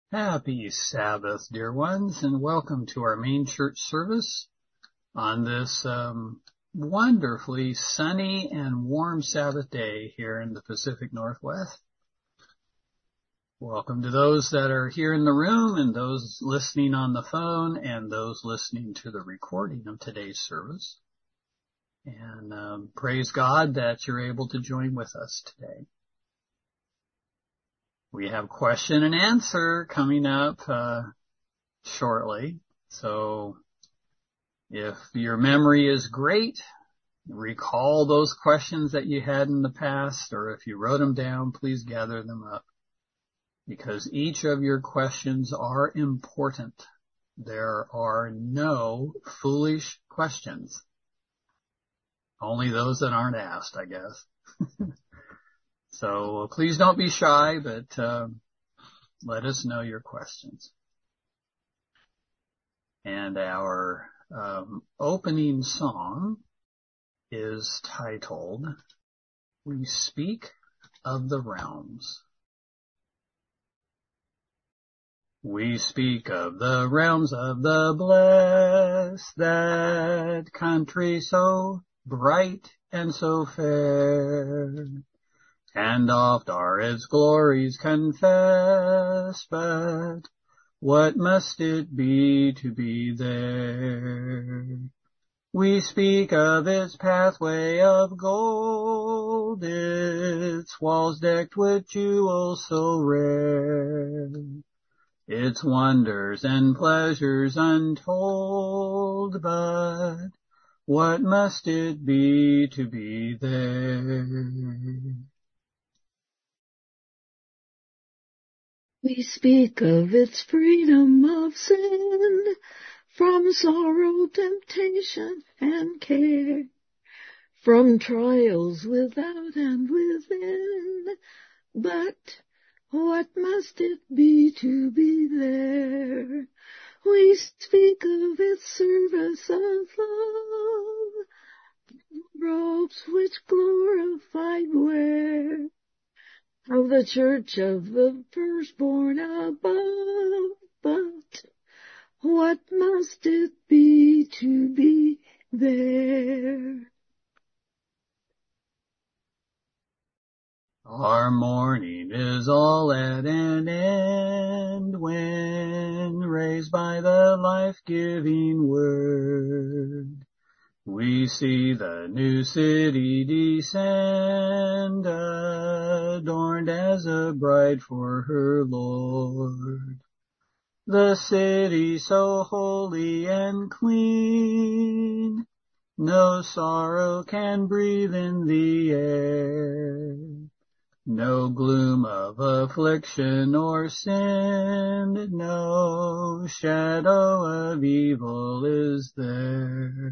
Happy Sabbath, dear ones, and welcome to our main church service on this wonderfully sunny and warm Sabbath day here in the Pacific Northwest. Welcome to those that are here in the room and those listening on the phone and those listening to the recording of today's service. And praise God that you're able to join with us today. We have question and answer coming up shortly. So if your memory is great, recall those questions that you had in the past, or if you wrote them down, please gather them up, because each of your questions are important. There are no foolish questions. Only those that aren't asked, I guess. So please don't be shy, but let us know your questions. And our opening song is titled, "We Speak of the Realms." We speak of the realms of the blessed, that country so bright and so fair. And oft are its glories confessed, but what must it be to be there? We speak of its pathway of gold, its walls decked with jewels so rare, its wonders and pleasures untold, but what must it be to be there? We speak of its freedom of sin, from sorrow, temptation, and care, from trials without and within. But what must it be to be there? We speak of its service of love, robes which glorified wear, of the church of the firstborn above. But what must it be to be there? Our mourning is all at an end when raised by the life-giving word. We see the new city descend, adorned as a bride for her Lord. The city so holy and clean, no sorrow can breathe in the air. No gloom of affliction or sin, no shadow of evil is there.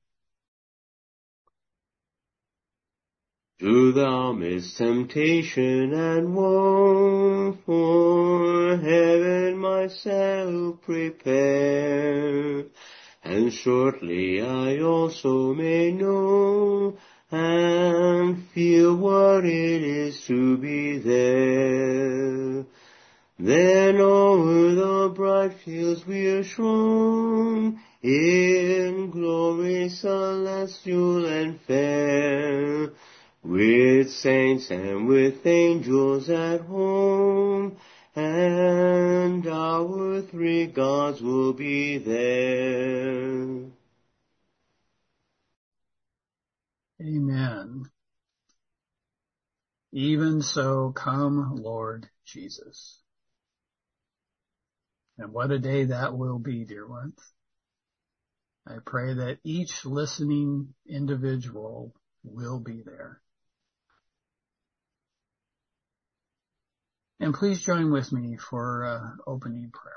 Through thou midst temptation and woe, for heaven myself prepare, and shortly I also may know and feel what it is to be there. Then o'er the bright fields we're shown, in glory celestial and fair, with saints and with angels at home, and our three gods will be there. Amen. Even so, come, Lord Jesus. And what a day that will be, dear ones. I pray that each listening individual will be there. And please join with me for opening prayer.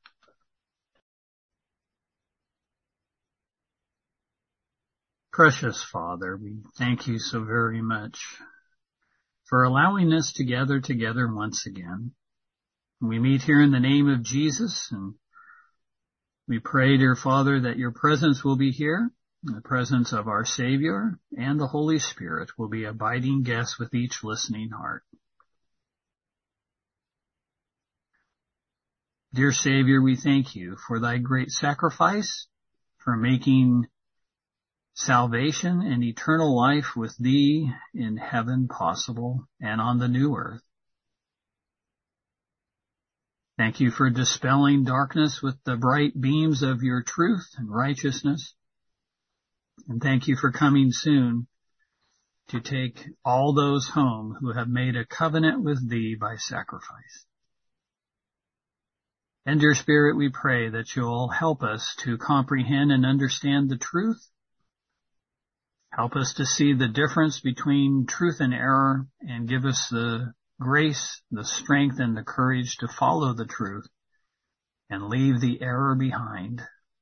Precious Father, we thank you so very much for allowing us to gather together once again. We meet here in the name of Jesus, and we pray, dear Father, that your presence will be here, the presence of our Savior and the Holy Spirit will be abiding guests with each listening heart. Dear Savior, we thank you for thy great sacrifice, for making salvation and eternal life with thee in heaven possible and on the new earth. Thank you for dispelling darkness with the bright beams of your truth and righteousness. And thank you for coming soon to take all those home who have made a covenant with thee by sacrifice. And dear Spirit, we pray that you'll help us to comprehend and understand the truth. Help us to see the difference between truth and error, and give us the grace, the strength, and the courage to follow the truth and leave the error behind.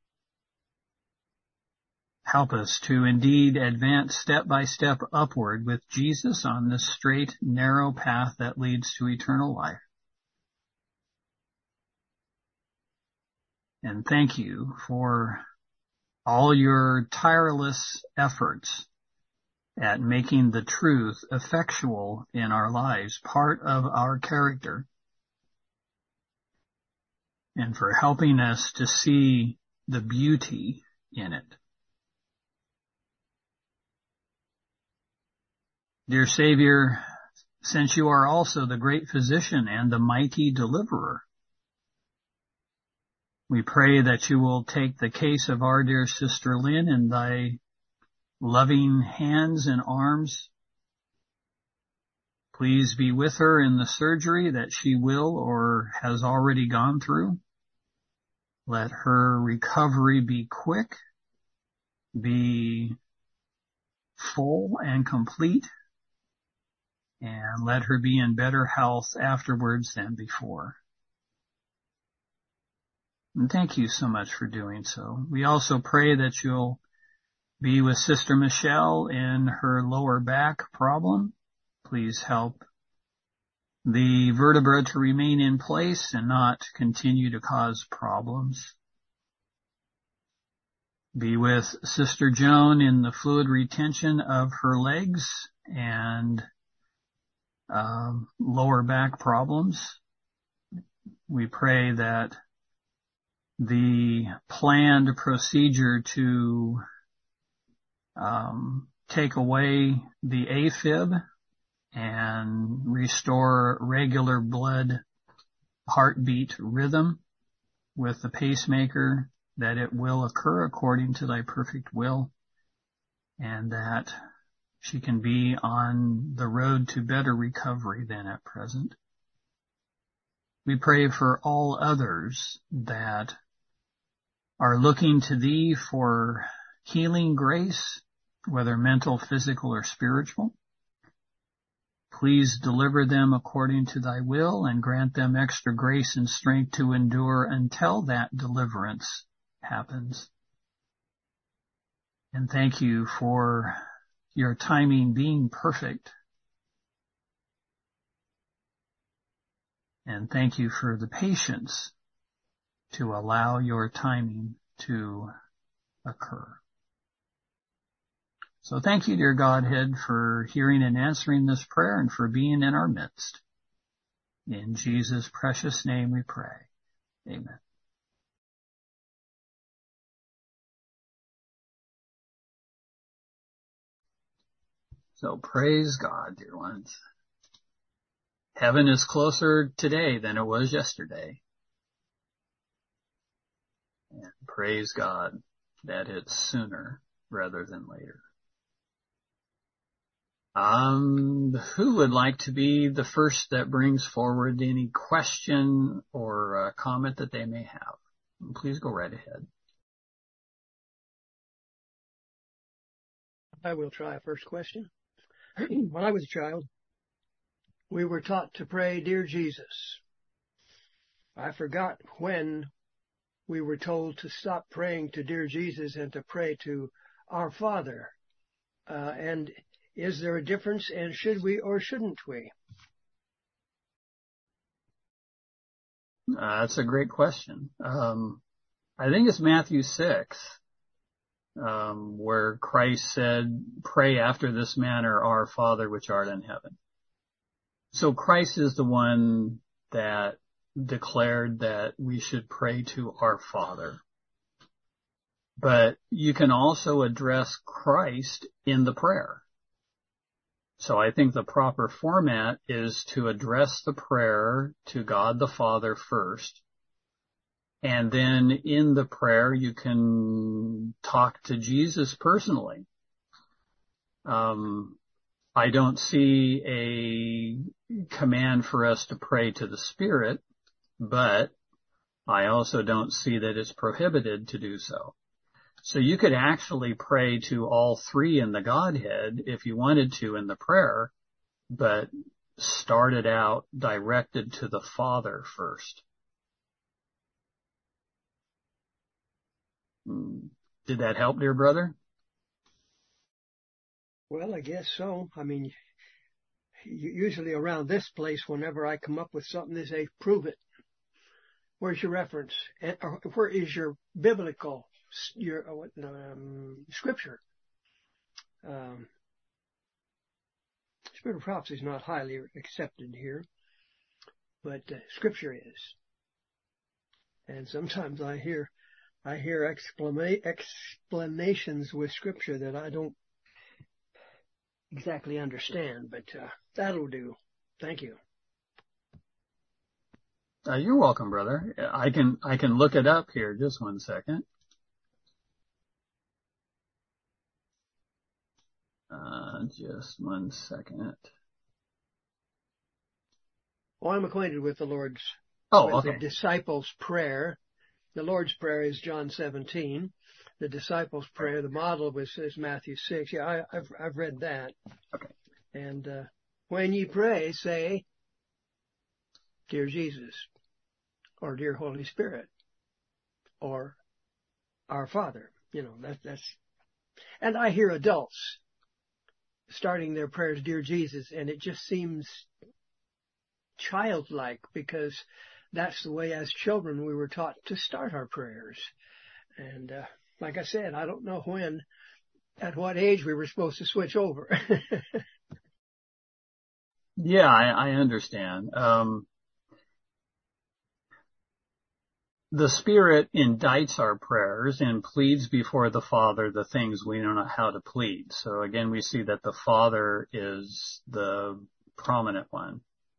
Help us to indeed advance step by step upward with Jesus on this straight, narrow path that leads to eternal life. And thank you for all your tireless efforts at making the truth effectual in our lives, part of our character, and for helping us to see the beauty in it. Dear Savior, since you are also the great physician and the mighty deliverer, we pray that you will take the case of our dear sister Lynn in thy loving hands and arms. Please be with her in the surgery that she will or has already gone through. Let her recovery be quick, be full and complete, and let her be in better health afterwards than before. And thank you so much for doing so. We also pray that you'll be with Sister Michelle in her lower back problem. Please help the vertebra to remain in place and not continue to cause problems. Be with Sister Joan in the fluid retention of her legs and lower back problems. We pray that the planned procedure to take away the AFib and restore regular blood heartbeat rhythm with the pacemaker, that it will occur according to thy perfect will, and that she can be on the road to better recovery than at present. We pray for all others that are looking to thee for healing grace, whether mental, physical, or spiritual. Please deliver them according to thy will and grant them extra grace and strength to endure until that deliverance happens. And thank you for your timing being perfect. And thank you for the patience to allow your timing to occur. So thank you, dear Godhead, for hearing and answering this prayer and for being in our midst. In Jesus' precious name we pray. Amen. So praise God, dear ones. Heaven is closer today than it was yesterday. And praise God that it's sooner rather than later. Who would like to be the first that brings forward any question or comment that they may have? Please go right ahead. I will try a first question. When I was a child, we were taught to pray, Dear Jesus. I forgot when we were told to stop praying to Dear Jesus and to pray to Our Father. And is there a difference, and should we or shouldn't we? That's a great question. I think it's Matthew 6, where Christ said, pray after this manner, Our Father which art in heaven. So Christ is the one that declared that we should pray to our Father. But you can also address Christ in the prayer. So I think the proper format is to address the prayer to God the Father first. And then in the prayer, you can talk to Jesus personally. I don't see a command for us to pray to the Spirit, but I also don't see that it's prohibited to do so. So you could actually pray to all three in the Godhead if you wanted to in the prayer, but start it out directed to the Father first. Did that help, dear brother? Well, I guess so. I mean, usually around this place, whenever I come up with something, they say, prove it. Where's your reference? Or where is your biblical, scripture? Spirit of prophecy is not highly accepted here, but scripture is. And sometimes I hear explanations with scripture that I don't exactly understand, but that'll do. Thank you. You're welcome, brother. I can look it up here. Just one second. Just one second. Well, I'm acquainted with the the disciples' prayer. The Lord's Prayer is John 17. The disciples' prayer, the model is Matthew 6. Yeah, I've read that. Okay. And when you pray, say, Dear Jesus, or Dear Holy Spirit, or Our Father. You know, that's. And I hear adults starting their prayers, Dear Jesus, and it just seems childlike because that's the way as children we were taught to start our prayers. And like I said, I don't know at what age we were supposed to switch over. Yeah, I understand. The Spirit indicts our prayers and pleads before the Father the things we know not how to plead. So again, we see that the Father is the prominent one.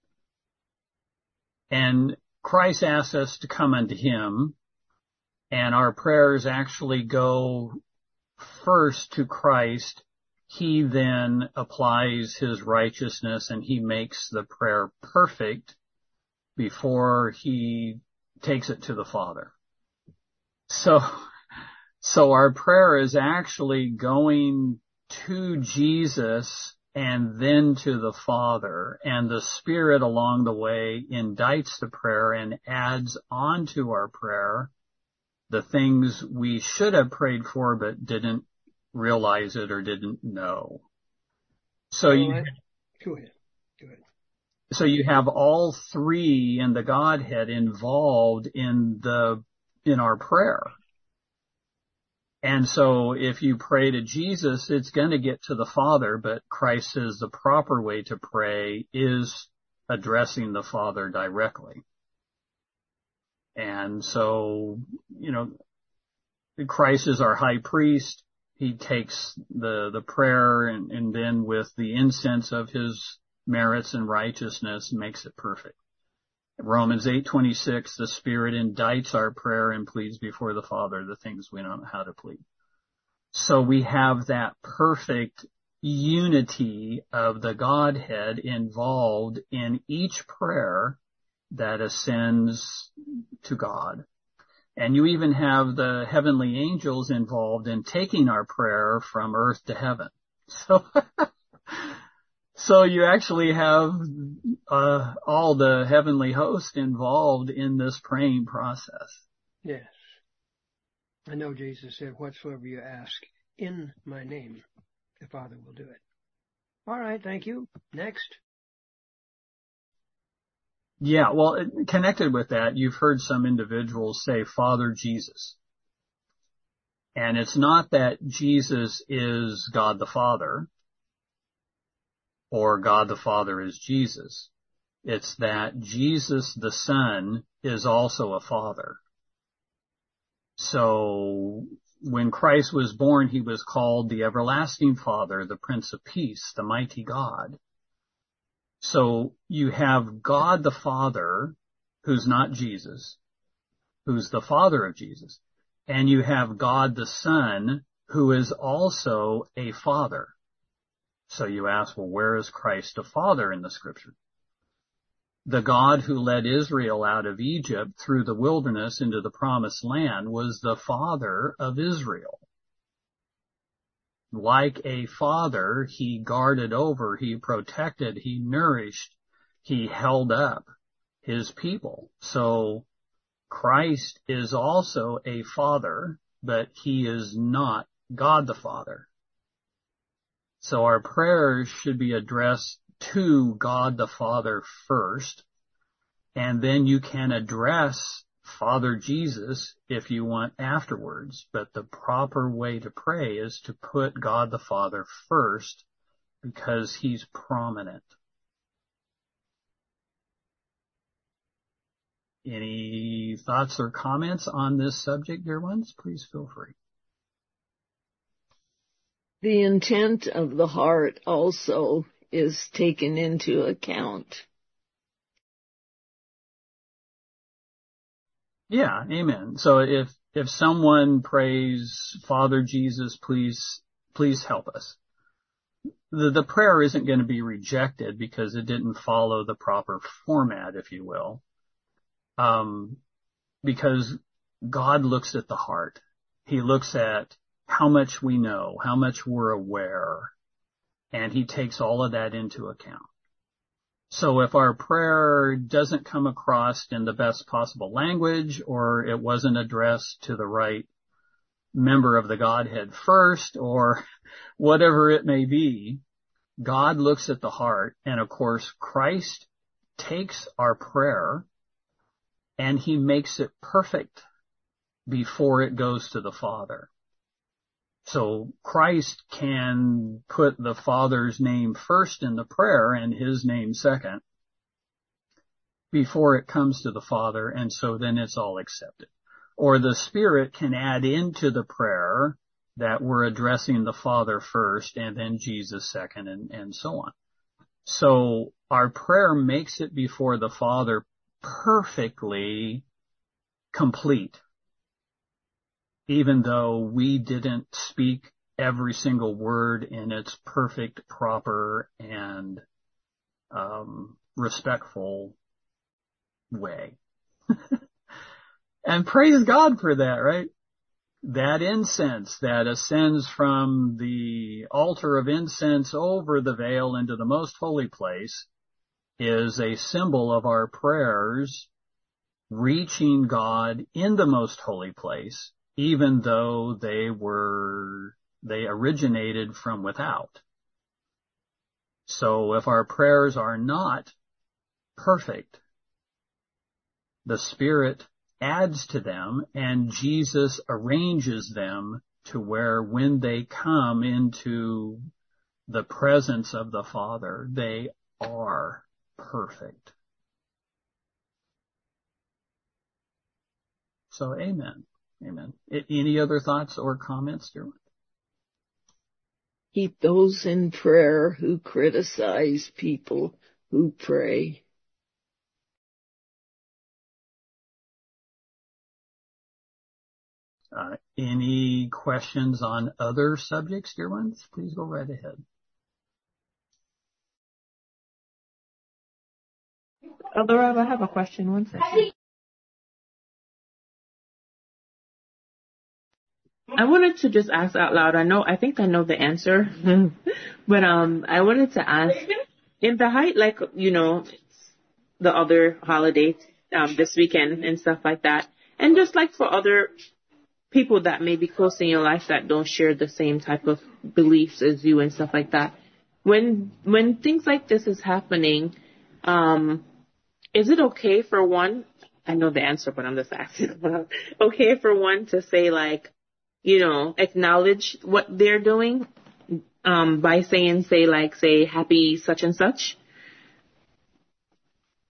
And Christ asks us to come unto Him, and our prayers actually go first to Christ. He then applies His righteousness and He makes the prayer perfect before He takes it to the Father. So our prayer is actually going to Jesus and then to the Father, and the Spirit along the way indicts the prayer and adds onto our prayer the things we should have prayed for but didn't realize it or didn't know. So Go ahead. So you have all three in the Godhead involved in our prayer. And so if you pray to Jesus, it's going to get to the Father, but Christ says the proper way to pray is addressing the Father directly. And so, Christ is our high priest. He takes the prayer and then with the incense of His merits and righteousness makes it perfect. Romans 8:26, the Spirit indicts our prayer and pleads before the Father the things we don't know how to plead. So we have that perfect unity of the Godhead involved in each prayer that ascends to God. And you even have the heavenly angels involved in taking our prayer from earth to heaven. So you actually have all the heavenly host involved in this praying process. Yes. I know Jesus said, whatsoever you ask in my name, the Father will do it. All right, thank you. Next. Yeah, well, connected with that, you've heard some individuals say, Father Jesus. And it's not that Jesus is God the Father, or God the Father is Jesus. It's that Jesus the Son is also a Father. So when Christ was born, he was called the Everlasting Father, the Prince of Peace, the Mighty God. So you have God the Father, who's not Jesus, who's the Father of Jesus. And you have God the Son, who is also a Father. So you ask, well, where is Christ a Father in the Scripture? The God who led Israel out of Egypt through the wilderness into the promised land was the Father of Israel. Like a father, he guarded over, he protected, he nourished, he held up his people. So Christ is also a father, but he is not God the Father. So our prayers should be addressed to God the Father first, and then you can address Father Jesus if you want afterwards. But the proper way to pray is to put God the Father first because he's prominent. Any thoughts or comments on this subject, dear ones? Please feel free. The intent of the heart also is taken into account. Yeah, amen. So if someone prays, Father Jesus, please help us, the prayer isn't going to be rejected because it didn't follow the proper format, if you will. Because God looks at the heart. He looks at how much we know, how much we're aware, and he takes all of that into account. So if our prayer doesn't come across in the best possible language, or it wasn't addressed to the right member of the Godhead first, or whatever it may be, God looks at the heart, and of course Christ takes our prayer and he makes it perfect before it goes to the Father. So Christ can put the Father's name first in the prayer and his name second before it comes to the Father, and so then it's all accepted. Or the Spirit can add into the prayer that we're addressing the Father first and then Jesus second, and so on. So our prayer makes it before the Father perfectly complete, even though we didn't speak every single word in its perfect, proper, and respectful way. And praise God for that, right? That incense that ascends from the altar of incense over the veil into the most holy place is a symbol of our prayers reaching God in the most holy place, even though they originated from without. So if our prayers are not perfect, the Spirit adds to them and Jesus arranges them to where when they come into the presence of the Father, they are perfect. So amen. Amen. Any other thoughts or comments, dear one? Keep those in prayer who criticize people who pray. Any questions on other subjects, dear ones? Please go right ahead. Elder Rob, I have a question. One second. I wanted to just ask out loud. I think I know the answer, but I wanted to ask, in the height, like, the other holidays, this weekend and stuff like that, and just like for other people that may be close in your life that don't share the same type of beliefs as you and stuff like that, when things like this is happening, is it okay for one? I know the answer, but I'm just asking. Okay for one to say, like, acknowledge what they're doing, by saying, say happy such and such?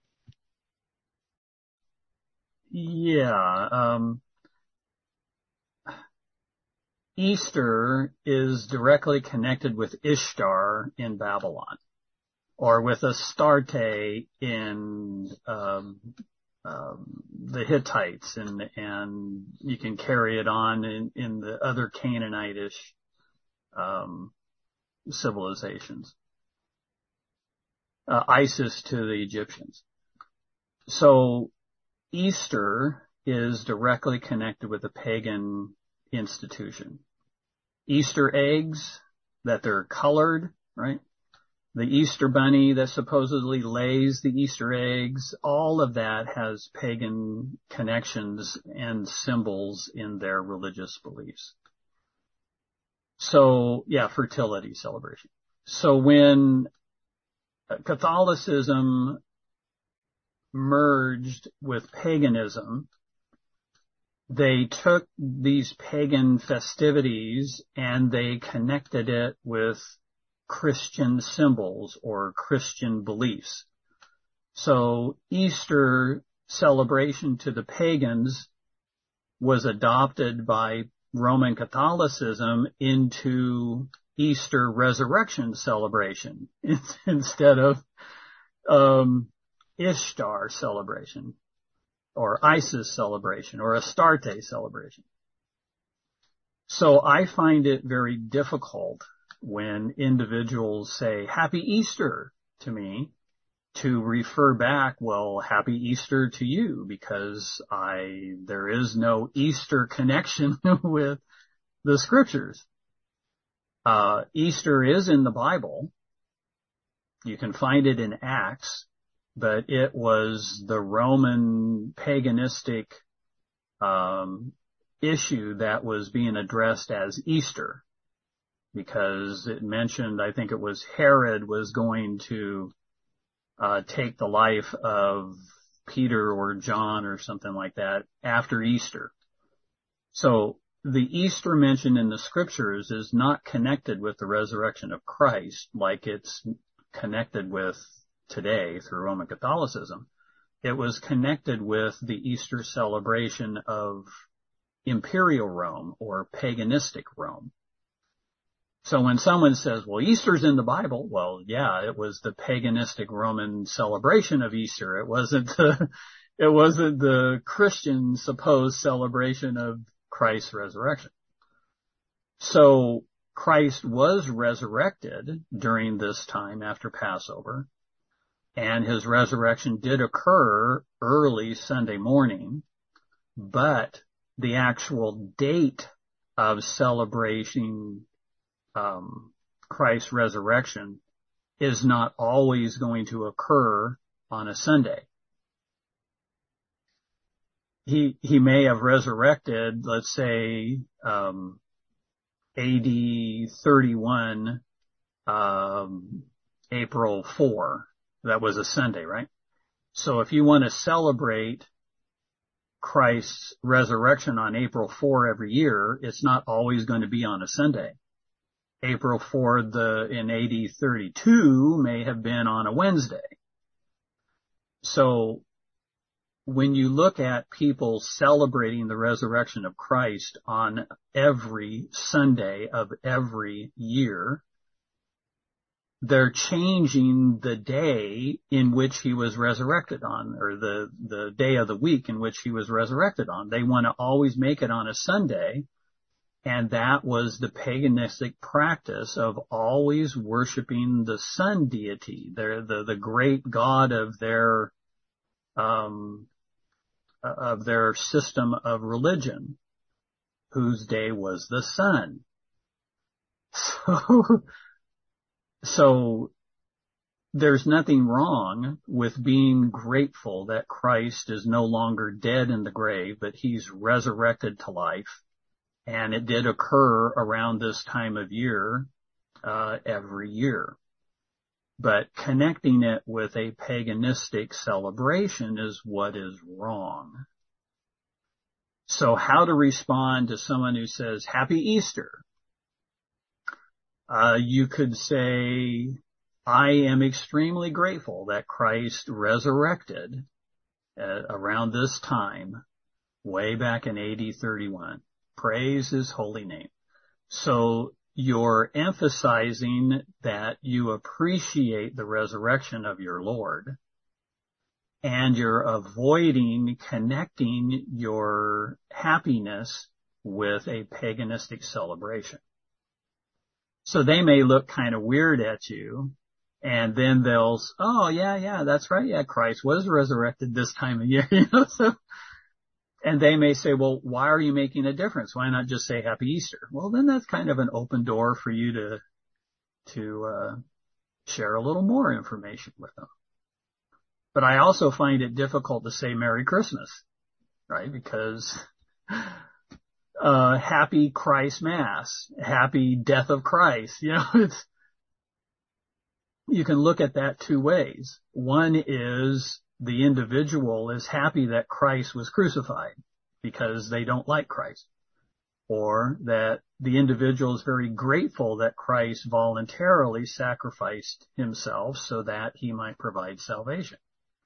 Yeah. Easter is directly connected with Ishtar in Babylon, or with Astarte in the Hittites, and you can carry it on in the other Canaanitish civilizations. Isis to the Egyptians. So Easter is directly connected with a pagan institution. Easter eggs, that they're colored, right? The Easter bunny that supposedly lays the Easter eggs, all of that has pagan connections and symbols in their religious beliefs. So, yeah, fertility celebration. So when Catholicism merged with paganism, they took these pagan festivities and they connected it with Christian symbols or Christian beliefs. So Easter celebration to the pagans was adopted by Roman Catholicism into Easter resurrection celebration instead of Ishtar celebration or Isis celebration or Astarte celebration. So I find it very difficult when individuals say Happy Easter to me to refer back, well, Happy Easter to you, because there is no Easter connection with the scriptures. Easter is in the Bible. You can find it in Acts, but it was the Roman paganistic issue that was being addressed as Easter, because it mentioned, I think it was Herod was going to take the life of Peter or John or something like that after Easter. So the Easter mentioned in the scriptures is not connected with the resurrection of Christ like it's connected with today through Roman Catholicism. It was connected with the Easter celebration of imperial Rome or paganistic Rome. So when someone says, well, Easter's in the Bible, well, yeah, it was the paganistic Roman celebration of Easter. It wasn't the Christian supposed celebration of Christ's resurrection. So Christ was resurrected during this time after Passover, and his resurrection did occur early Sunday morning, but the actual date of celebrating Christ's resurrection is not always going to occur on a Sunday. He may have resurrected, let's say, AD 31, April 4. That was a Sunday, right? So if you want to celebrate Christ's resurrection on April 4 every year, it's not always going to be on a Sunday. April 4 in AD 32 may have been on a Wednesday. So when you look at people celebrating the resurrection of Christ on every Sunday of every year, they're changing the day in which he was resurrected on, or the day of the week in which he was resurrected on. They want to always make it on a Sunday. And that was the paganistic practice of always worshiping the sun deity, the great god of their system of religion, whose day was the sun. So there's nothing wrong with being grateful that Christ is no longer dead in the grave, but he's resurrected to life. And it did occur around this time of year, every year. But connecting it with a paganistic celebration is what is wrong. So how to respond to someone who says, Happy Easter? You could say, I am extremely grateful that Christ resurrected around this time, way back in AD 31. Praise his holy name. So you're emphasizing that you appreciate the resurrection of your Lord, and you're avoiding connecting your happiness with a paganistic celebration. So they may look kind of weird at you, and then they'll, oh yeah, that's right, yeah, Christ was resurrected this time of year, so, and they may say, well, why are you making a difference? Why not just say Happy Easter? Well, then that's kind of an open door for you to share a little more information with them. But I also find it difficult to say Merry Christmas, right? Because Happy Christ Mass, Happy Death of Christ, you can look at that two ways. One is the individual is happy that Christ was crucified because they don't like Christ, or that the individual is very grateful that Christ voluntarily sacrificed himself so that he might provide salvation.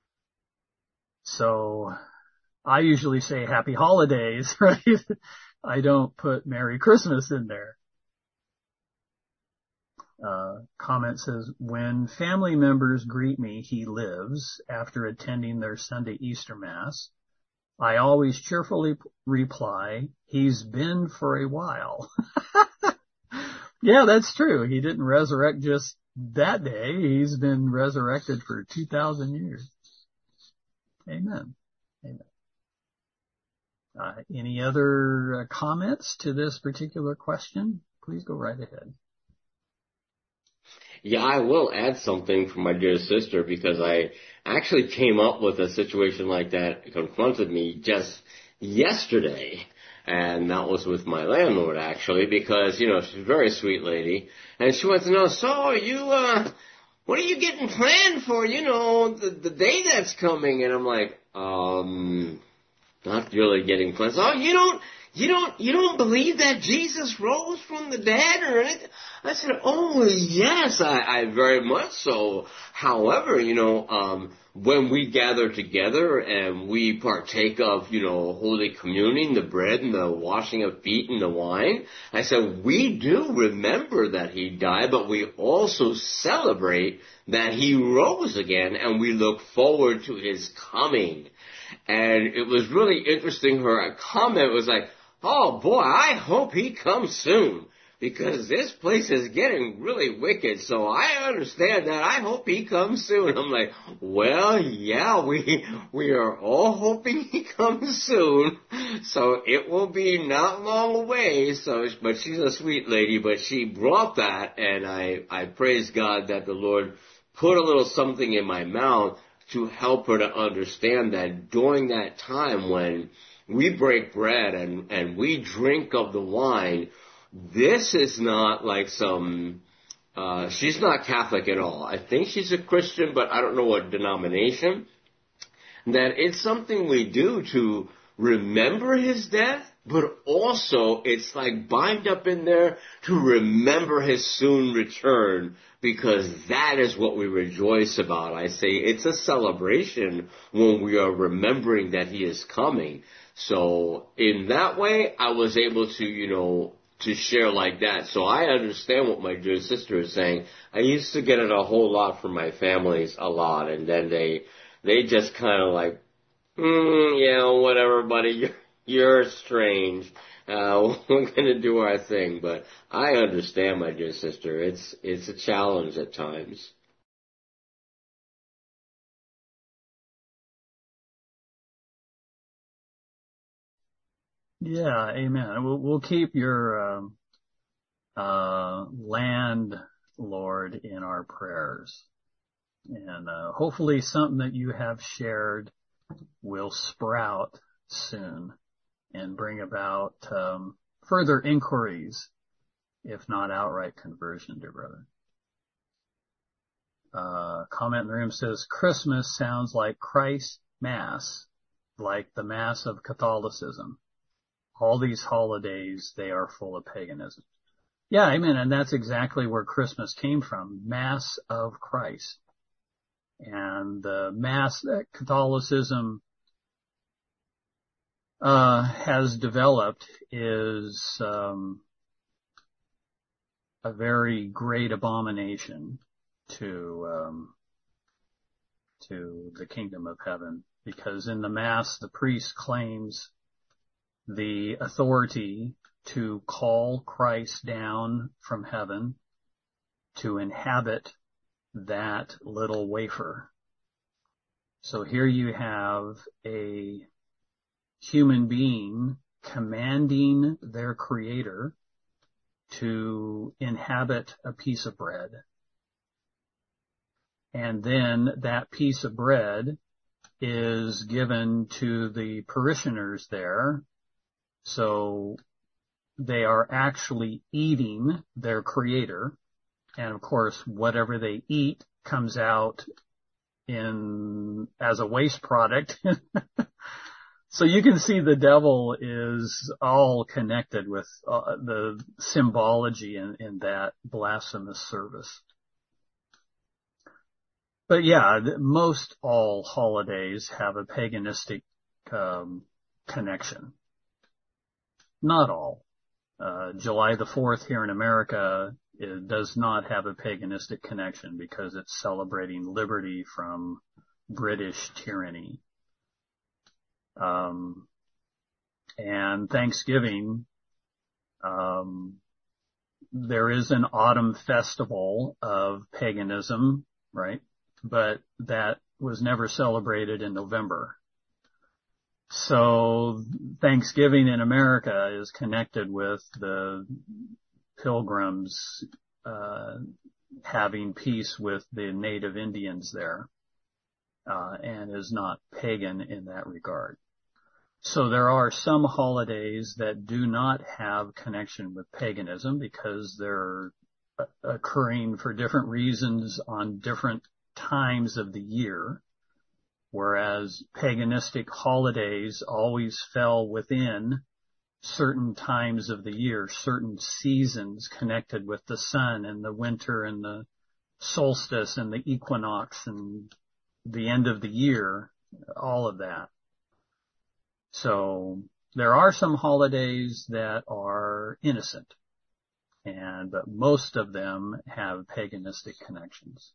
So I usually say Happy Holidays, right? I don't put Merry Christmas in there. Comment says, when family members greet me, he lives, after attending their Sunday Easter Mass, I always cheerfully reply, he's been for a while. Yeah, that's true. He didn't resurrect just that day. He's been resurrected for 2,000 years. Amen. Amen. Any other comments to this particular question? Please go right ahead. Yeah, I will add something for my dear sister, because I actually came up with a situation like that, confronted me just yesterday. And that was with my landlord, actually, because, she's a very sweet lady. And she wants to know, so are you, what are you getting planned for, the day that's coming? And I'm like, not really getting plans. Oh, you don't believe that Jesus rose from the dead or anything? I said, oh, yes, I very much so. However, when we gather together and we partake of, Holy Communion, the bread and the washing of feet and the wine, I said, we do remember that he died, but we also celebrate that he rose again, and we look forward to his coming. And it was really interesting. Her comment was like, oh boy, I hope he comes soon, because this place is getting really wicked, so I understand that. I hope he comes soon. I'm like, well, yeah, we are all hoping he comes soon, so it will be not long away. But she's a sweet lady, but she brought that, and I praise God that the Lord put a little something in my mouth to help her to understand that during that time when we break bread and we drink of the wine, this is not like she's not Catholic at all. I think she's a Christian, but I don't know what denomination. That it's something we do to remember his death, but also it's like bind up in there to remember his soon return, because that is what we rejoice about. I say it's a celebration when we are remembering that he is coming. So in that way, I was able to, to share like that. So I understand what my dear sister is saying. I used to get it a whole lot from my families, a lot, and then they just kind of like, yeah, whatever, buddy, you're strange. We're going to do our thing. But I understand, my dear sister. It's a challenge at times. Yeah, amen. We'll keep your landlord in our prayers. And hopefully something that you have shared will sprout soon and bring about further inquiries, if not outright conversion, dear brother. Comment in the room says, Christmas sounds like Christ Mass, like the Mass of Catholicism. All these holidays, they are full of paganism. Yeah, amen. And that's exactly where Christmas came from, Mass of Christ. And the Mass that Catholicism has developed is a very great abomination to the kingdom of heaven, because in the Mass the priest claims the authority to call Christ down from heaven to inhabit that little wafer. So here you have a human being commanding their creator to inhabit a piece of bread. And then that piece of bread is given to the parishioners there. So they are actually eating their creator. And of course, whatever they eat comes out as a waste product. So you can see the devil is all connected with the symbology in that blasphemous service. But yeah, most all holidays have a paganistic connection. Not all. July the 4th here in America, it does not have a paganistic connection because it's celebrating liberty from British tyranny. And Thanksgiving, there is an autumn festival of paganism, right? But that was never celebrated in November. So Thanksgiving in America is connected with the Pilgrims having peace with the native Indians there, and is not pagan in that regard. So there are some holidays that do not have connection with paganism because they're occurring for different reasons on different times of the year, whereas paganistic holidays always fell within certain times of the year, certain seasons connected with the sun and the winter and the solstice and the equinox and the end of the year, all of that. So there are some holidays that are innocent, but most of them have paganistic connections.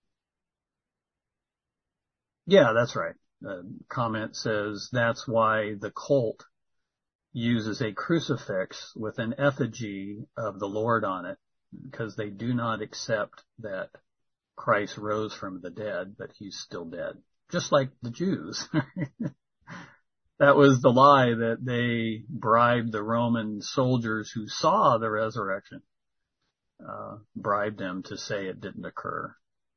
Yeah, that's right. The comment says that's why the cult uses a crucifix with an effigy of the Lord on it, because they do not accept that Christ rose from the dead, but he's still dead. Just like the Jews. That was the lie that they bribed the Roman soldiers who saw the resurrection, bribed them to say it didn't occur.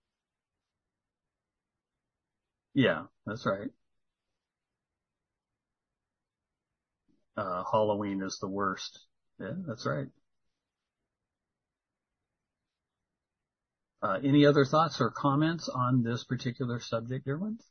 Yeah, that's right. Halloween is the worst. Yeah, that's right. Any other thoughts or comments on this particular subject, dear ones?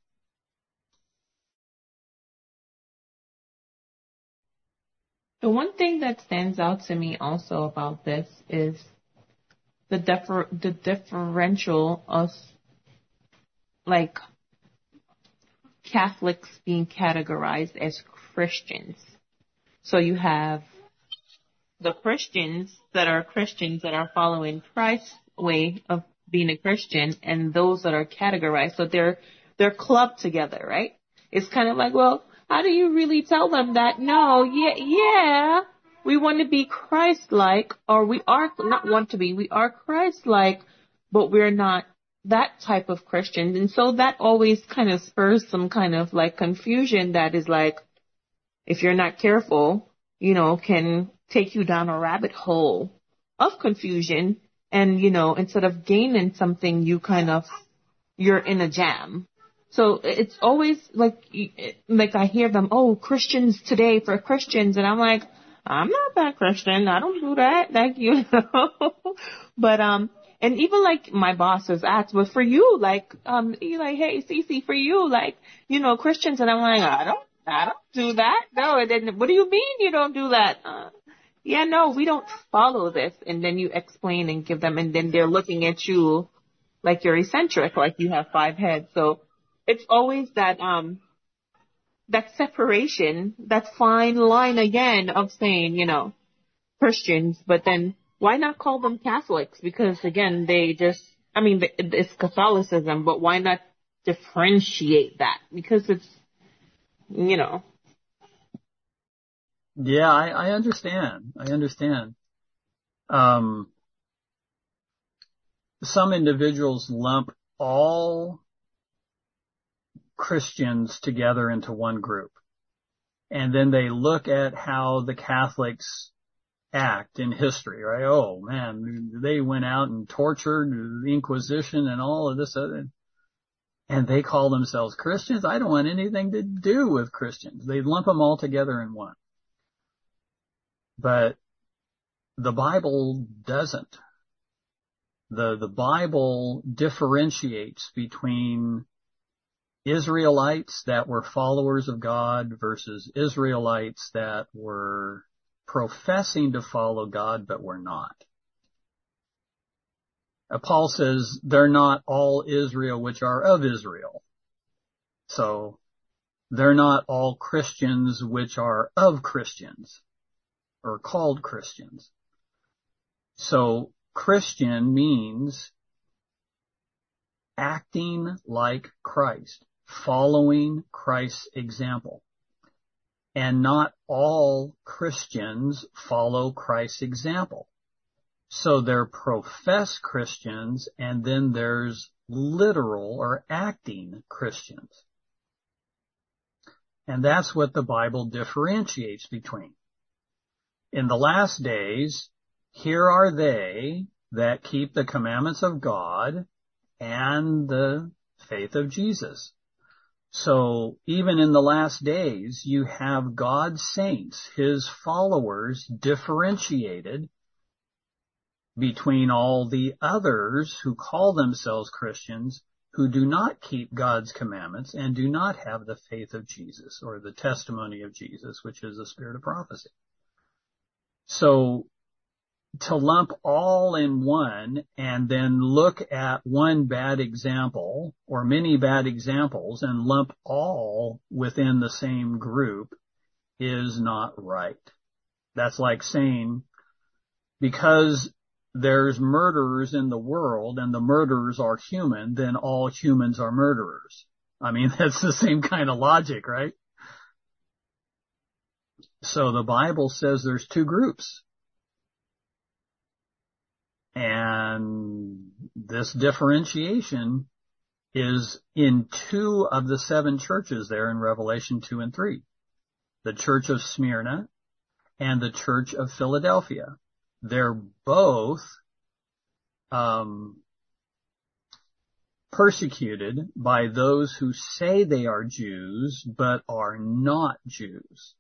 The one thing that stands out to me also about this is the differential of, like, Catholics being categorized as Christians. So you have the Christians that are following Christ's way of being a Christian, and those that are categorized. So they're clubbed together, right? It's kind of like, well, how do you really tell them that? No, we want to be Christ-like, or we are not want to be, we are Christ-like, but we're not that type of Christian. And so that always kind of spurs some kind of like confusion that is like, if you're not careful, can take you down a rabbit hole of confusion. And, instead of gaining something, you're in a jam. So it's always like I hear them, oh, Christians today for Christians. And I'm like, I'm not that Christian. I don't do that. Thank you. But, and even like my boss has asked, well, for you, like, he's like, hey, Cece, for you, like, Christians. And I'm like, I don't do that. No. And then what do you mean you don't do that? Yeah, no, we don't follow this. And then you explain and give them, and then they're looking at you like you're eccentric, like you have 5 heads. So it's always that, that separation, that fine line again of saying, Christians, but then why not call them Catholics? Because again, it's Catholicism, but why not differentiate that? Because it's, Yeah, I understand. Some individuals lump all Christians together into one group. And then they look at how the Catholics act in history, right? Oh man, they went out and tortured the Inquisition and all of this other, and they call themselves Christians. I don't want anything to do with Christians. They lump them all together in one. But the Bible doesn't. The Bible differentiates between Israelites that were followers of God versus Israelites that were professing to follow God but were not. Paul says they're not all Israel which are of Israel. So they're not all Christians which are of Christians or called Christians. So Christian means acting like Christ, following Christ's example. And not all Christians follow Christ's example. So they're professed Christians, and then there's literal or acting Christians. And that's what the Bible differentiates between. In the last days, here are they that keep the commandments of God and the faith of Jesus. So even in the last days, you have God's saints, his followers, differentiated between all the others who call themselves Christians who do not keep God's commandments and do not have the faith of Jesus or the testimony of Jesus, which is the spirit of prophecy. So to lump all in one and then look at one bad example or many bad examples and lump all within the same group is not right. That's like saying, because there's murderers in the world and the murderers are human, then all humans are murderers. I mean, that's the same kind of logic, right? So the Bible says there's two groups. And this differentiation is in 2 of the 7 churches there in Revelation 2 and 3. The church of Smyrna and the church of Philadelphia. They're both persecuted by those who say they are Jews but are not Jews.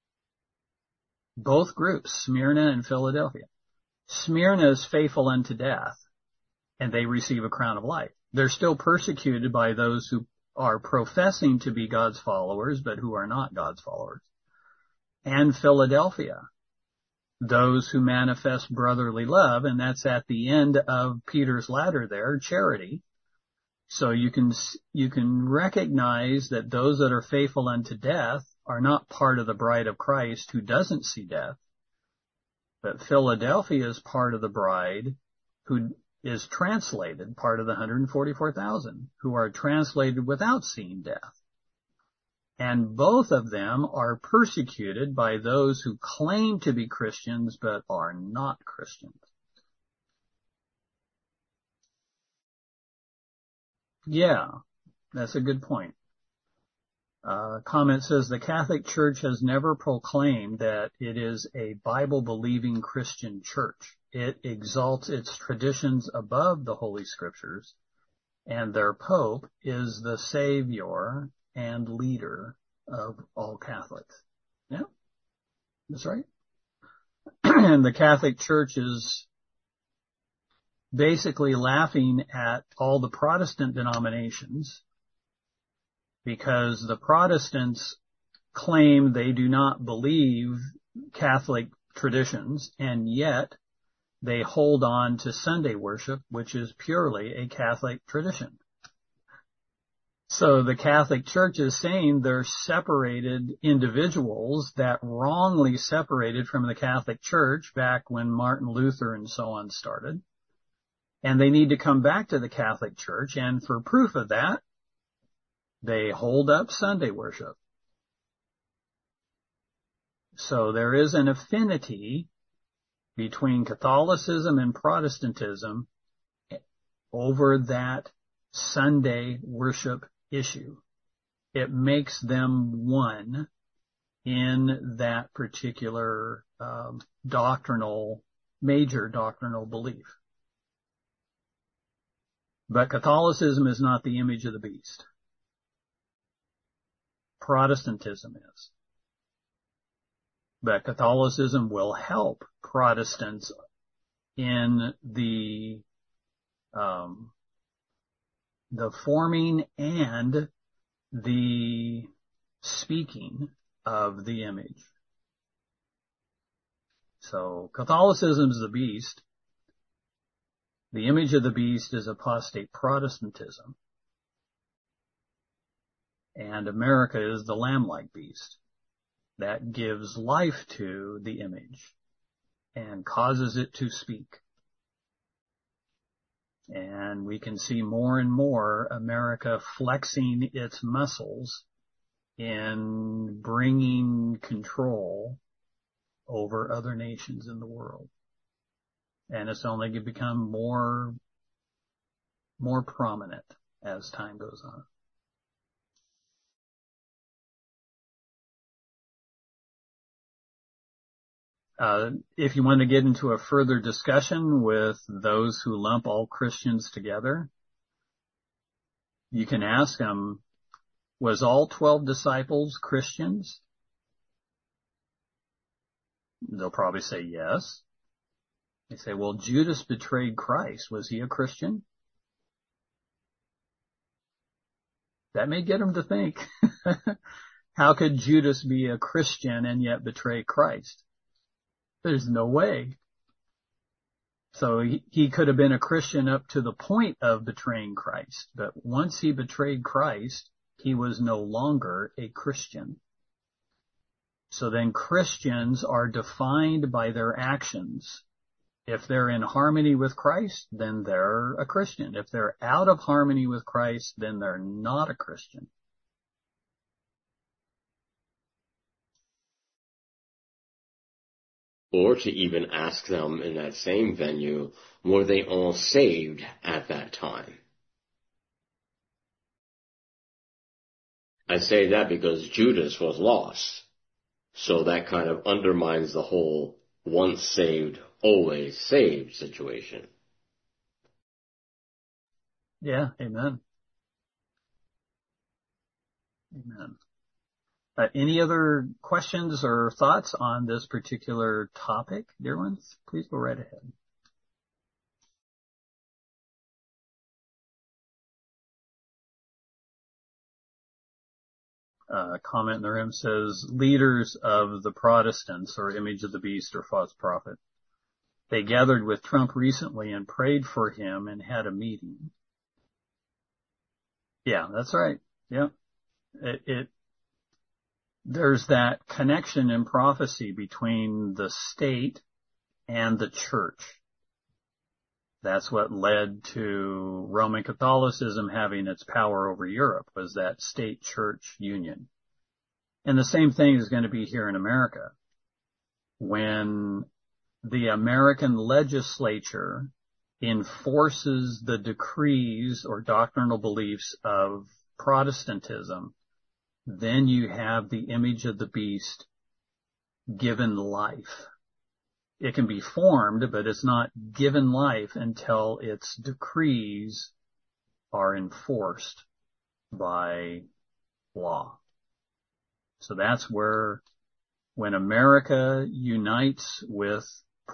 Both groups, Smyrna and Philadelphia. Smyrna is faithful unto death, and they receive a crown of life. They're still persecuted by those who are professing to be God's followers, but who are not God's followers. And Philadelphia, those who manifest brotherly love, and that's at the end of Peter's ladder there, charity. So you can recognize that those that are faithful unto death are not part of the bride of Christ who doesn't see death. But Philadelphia is part of the bride who is translated, part of the 144,000 who are translated without seeing death. And both of them are persecuted by those who claim to be Christians but are not Christians. Yeah, that's a good point. Comment says the Catholic Church has never proclaimed that it is a Bible-believing Christian church. It exalts its traditions above the Holy Scriptures, and their Pope is the Savior and leader of all Catholics. Yeah, that's right. And the Catholic Church is basically laughing at all the Protestant denominations, because the Protestants claim they do not believe Catholic traditions, and yet they hold on to Sunday worship, which is purely a Catholic tradition. So the Catholic Church is saying they're separated individuals that wrongly separated from the Catholic Church back when Martin Luther and so on started. And they need to come back to the Catholic Church, and for proof of that, they hold up Sunday worship. So there is an affinity between Catholicism and Protestantism over that Sunday worship issue. It makes them one in that particular major doctrinal belief. But Catholicism is not the image of the beast. Protestantism is. But Catholicism will help Protestants in the forming and the speaking of the image. So Catholicism is the beast. The image of the beast is apostate Protestantism. And America is the lamb-like beast that gives life to the image and causes it to speak. And we can see more and more America flexing its muscles in bringing control over other nations in the world. And it's only going to become more prominent as time goes on. If you want to get into a further discussion with those who lump all Christians together, you can ask them, was all 12 disciples Christians? They'll probably say yes. They say, well, Judas betrayed Christ. Was he a Christian? That may get them to think. How could Judas be a Christian and yet betray Christ? There's no way. So he could have been a Christian up to the point of betraying Christ. But once he betrayed Christ, he was no longer a Christian. So then Christians are defined by their actions. If they're in harmony with Christ, then they're a Christian. If they're out of harmony with Christ, then they're not a Christian. Or to even ask them in that same venue, were they all saved at that time? I say that because Judas was lost. So that kind of undermines the whole once saved, always saved situation. Yeah, amen. Amen. Any other questions or thoughts on this particular topic, dear ones? Please go right ahead. Comment in the room says, leaders of the Protestants or image of the beast or false prophet. They gathered with Trump recently and prayed for him and had a meeting. Yeah, that's right. Yeah. There's that connection in prophecy between the state and the church. That's what led to Roman Catholicism having its power over Europe, was that state-church union. And the same thing is going to be here in America. When the American legislature enforces the decrees or doctrinal beliefs of Protestantism, then you have the image of the beast given life. It can be formed, but it's not given life until its decrees are enforced by law. So that's where, when America unites with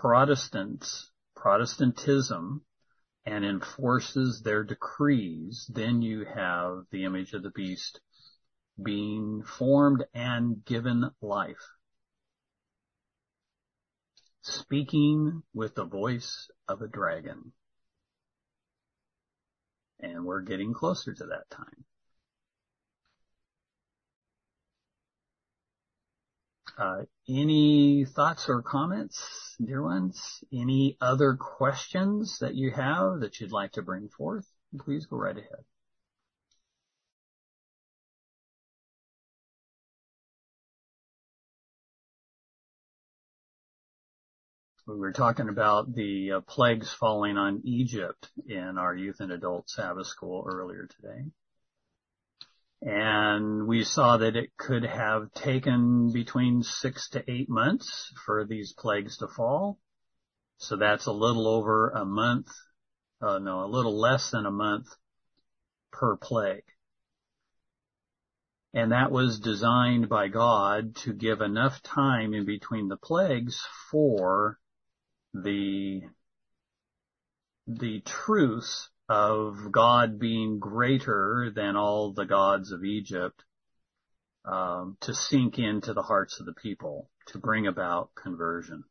Protestantism, and enforces their decrees, then you have the image of the beast being formed and given life. Speaking with the voice of a dragon. And we're getting closer to that time. Any thoughts or comments, dear ones? Any other questions that you have that you'd like to bring forth? Please go right ahead. We were talking about the plagues falling on Egypt in our youth and adult Sabbath school earlier today. And we saw that it could have taken between 6 to 8 months for these plagues to fall. So that's a little over a month, a little less than a month per plague. And that was designed by God to give enough time in between the plagues for the truth of God being greater than all the gods of Egypt, to sink into the hearts of the people, to bring about conversion.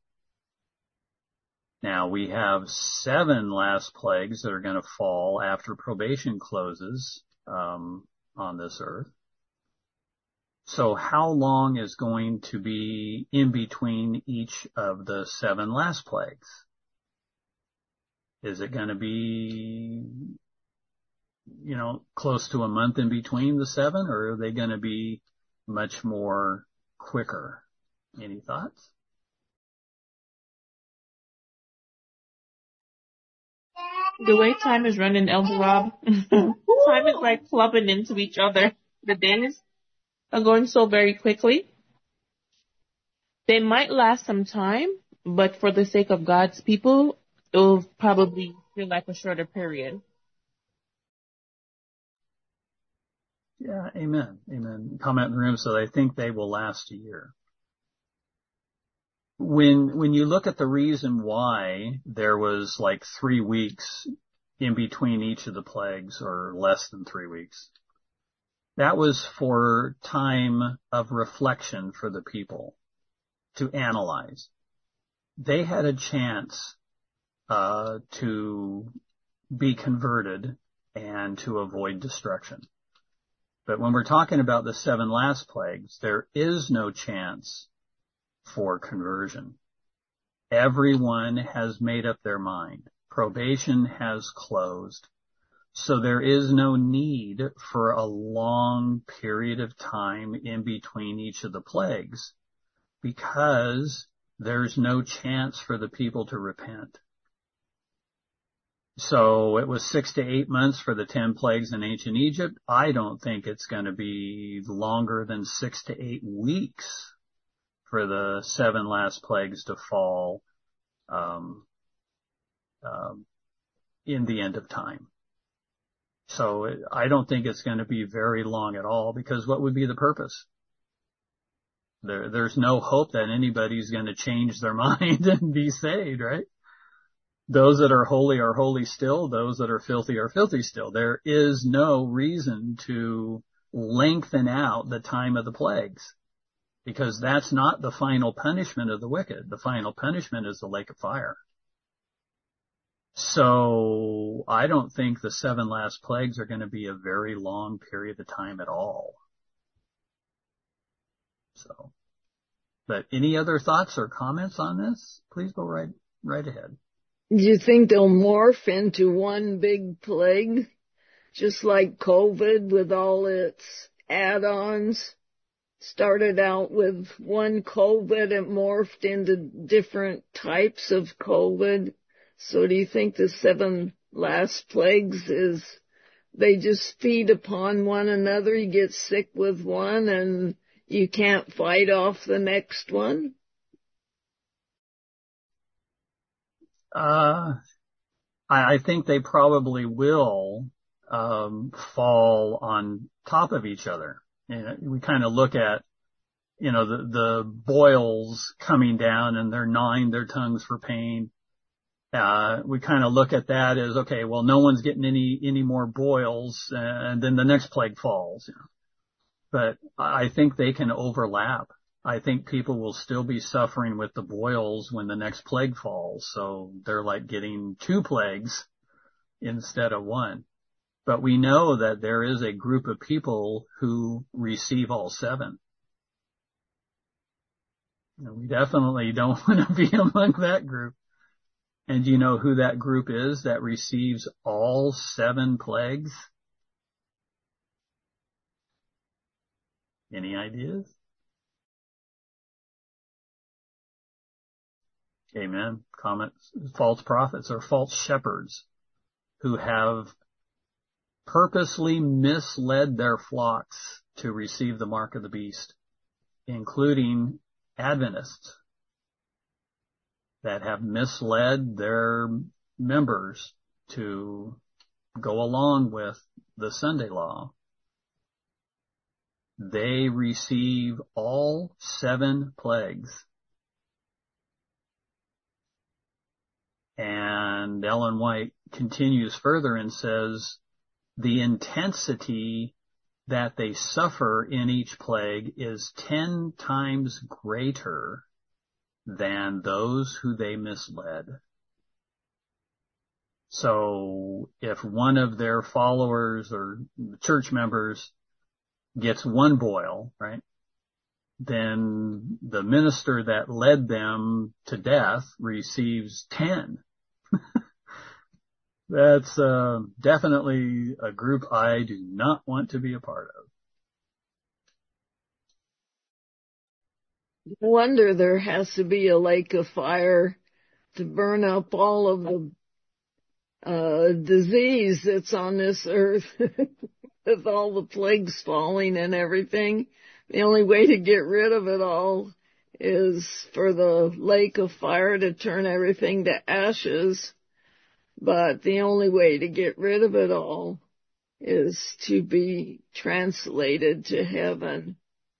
Now we have 7 last plagues that are going to fall after probation closes, on this earth. So how long is going to be in between each of the 7 last plagues? Is it going to be, close to a month in between the 7, or are they going to be much more quicker? Any thoughts? The way time is running, Elder Rob, time is like clubbing into each other. The days are going so very quickly. They might last some time, but for the sake of God's people, it will probably feel like a shorter period. Yeah, amen. Amen. Comment in the room, so I think they will last a year. When you look at the reason why there was like 3 weeks in between each of the plagues, or less than 3 weeks, that was for time of reflection for the people to analyze. They had a chance to be converted and to avoid destruction. But when we're talking about the 7 last plagues, there is no chance for conversion. Everyone has made up their mind. Probation has closed. So there is no need for a long period of time in between each of the plagues, because there's no chance for the people to repent. So it was 6 to 8 months for the 10 plagues in ancient Egypt. I don't think it's going to be longer than 6 to 8 weeks for the 7 last plagues to fall in the end of time. So I don't think it's going to be very long at all, because what would be the purpose? There's no hope that anybody's going to change their mind and be saved, right? Those that are holy still. Those that are filthy still. There is no reason to lengthen out the time of the plagues, because that's not the final punishment of the wicked. The final punishment is the lake of fire. So I don't think the 7 last plagues are going to be a very long period of time at all. So, but any other thoughts or comments on this? Please go right ahead. Do you think they'll morph into one big plague, just like COVID with all its add-ons? Started out with one COVID, it morphed into different types of COVID. So do you think the 7 last plagues they just feed upon one another? You get sick with one and you can't fight off the next one? I think they probably will fall on top of each other. And we kind of look at, the boils coming down and they're gnawing their tongues for pain. We kind of look at that as, okay, well, no one's getting any more boils, and then the next plague falls. But I think they can overlap. I think people will still be suffering with the boils when the next plague falls. So they're like getting 2 plagues instead of 1. But we know that there is a group of people who receive all 7. We definitely don't want to be among that group. And do you know who that group is that receives all 7 plagues? Any ideas? Amen. Comments. False prophets or false shepherds who have purposely misled their flocks to receive the mark of the beast, including Adventists that have misled their members to go along with the Sunday law. They receive all 7 plagues. And Ellen White continues further and says, the intensity that they suffer in each plague is 10 times greater than those who they misled. So if one of their followers or church members gets 1 boil, right, then the minister that led them to death receives 10. That's definitely a group I do not want to be a part of. No wonder there has to be a lake of fire to burn up all of the disease that's on this earth with all the plagues falling and everything. The only way to get rid of it all is for the lake of fire to turn everything to ashes. But the only way to get rid of it all is to be translated to heaven.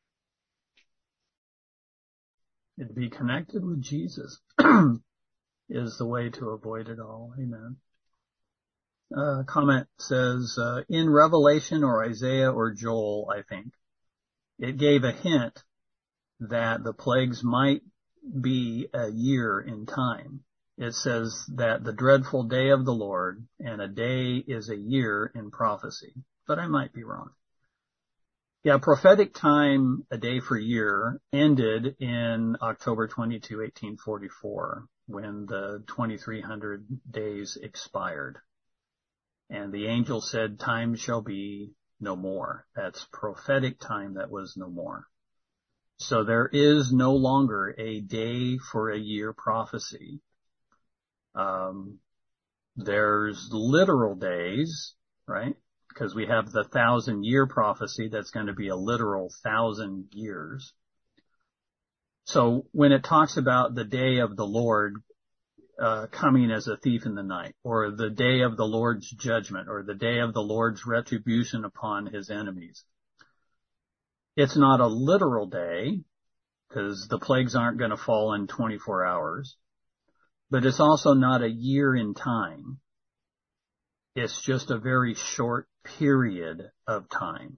To be connected with Jesus is the way to avoid it all. Amen. Comment says, in Revelation or Isaiah or Joel, I think, it gave a hint that the plagues might be a year in time. It says that the dreadful day of the Lord, and a day is a year in prophecy. But I might be wrong. Yeah, prophetic time, a day for year, ended in October 22, 1844, when the 2300 days expired. And the angel said, time shall be no more. That's prophetic time that was no more. So there is no longer a day for a year prophecy. There's literal days, right? Because we have the 1,000-year prophecy that's going to be a literal 1,000 years. So when it talks about the day of the Lord coming as a thief in the night, or the day of the Lord's judgment, or the day of the Lord's retribution upon his enemies, it's not a literal day, because the plagues aren't going to fall in 24 hours. But it's also not a year in time. It's just a very short period of time.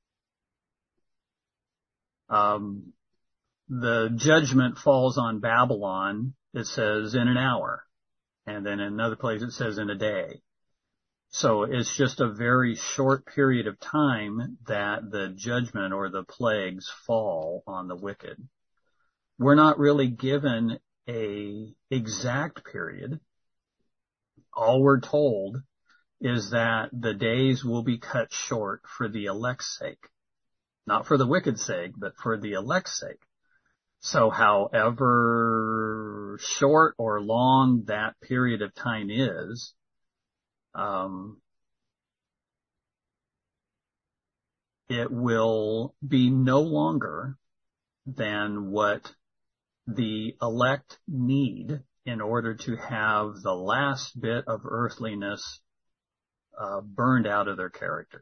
The judgment falls on Babylon, it says, in an hour. And then in another place it says in a day. So it's just a very short period of time that the judgment or the plagues fall on the wicked. We're not really given a exact period. All we're told is that the days will be cut short for the elect's sake. Not for the wicked's sake, but for the elect's sake. So however short or long that period of time is, it will be no longer than what the elect need in order to have the last bit of earthliness burned out of their character.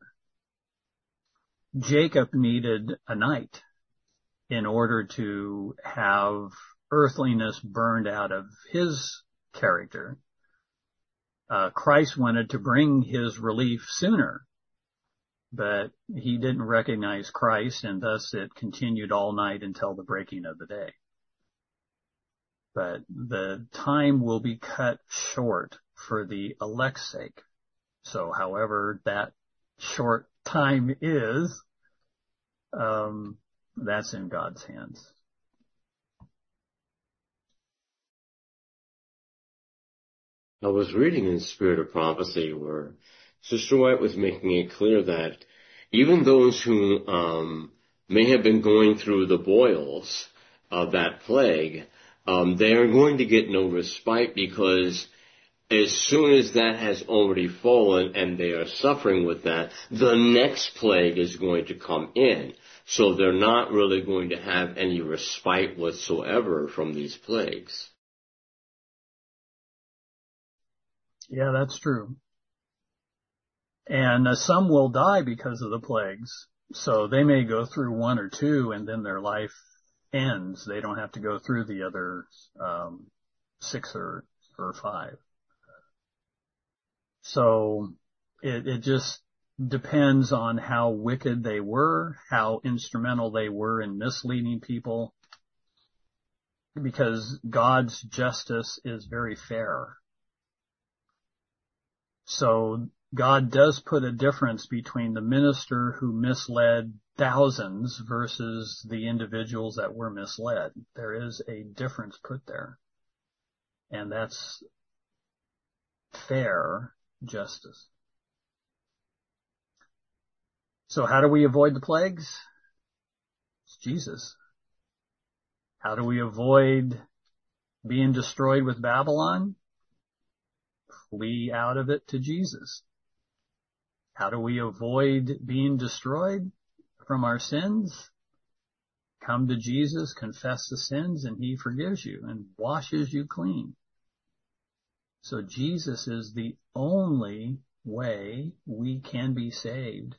Jacob needed a night in order to have earthliness burned out of his character. Christ wanted to bring his relief sooner, but he didn't recognize Christ, and thus it continued all night until the breaking of the day. But the time will be cut short for the elect's sake. So however that short time is, that's in God's hands. I was reading in Spirit of Prophecy where Sister White was making it clear that even those who may have been going through the boils of that plague, they are going to get no respite, because as soon as that has already fallen and they are suffering with that, the next plague is going to come in. So they're not really going to have any respite whatsoever from these plagues. Yeah, that's true. And some will die because of the plagues. So they may go through one or two and then their life ends. They don't have to go through the other 6 or 5. So it just depends on how wicked they were, how instrumental they were in misleading people, because God's justice is very fair. So God does put a difference between the minister who misled thousands versus the individuals that were misled. There is a difference put there. And that's fair justice. So how do we avoid the plagues? It's Jesus. How do we avoid being destroyed with Babylon? Flee out of it to Jesus. How do we avoid being destroyed from our sins? Come to Jesus, confess the sins, and He forgives you and washes you clean. So Jesus is the only way we can be saved.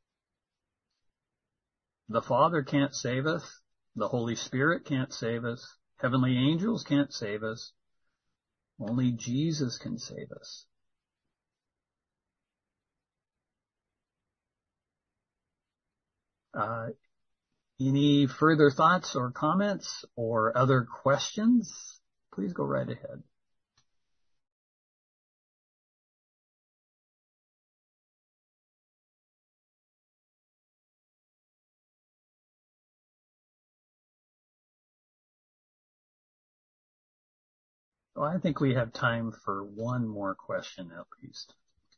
The Father can't save us. The Holy Spirit can't save us. Heavenly angels can't save us. Only Jesus can save us. Any further thoughts or comments or other questions? Please go right ahead. Well, I think we have time for one more question at least.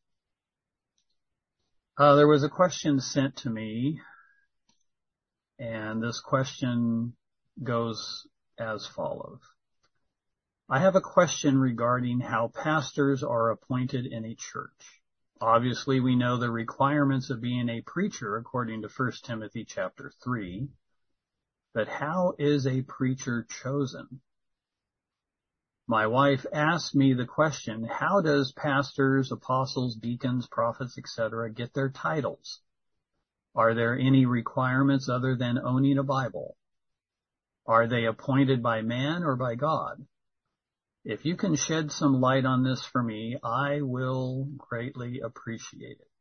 There was a question sent to me, and this question goes as follows. I have a question regarding how pastors are appointed in a church. Obviously, we know the requirements of being a preacher according to 1 Timothy chapter 3, but how is a preacher chosen? My wife asked me the question, how does pastors, apostles, deacons, prophets, etc. get their titles? Are there any requirements other than owning a Bible? Are they appointed by man or by God? If you can shed some light on this for me, I will greatly appreciate it.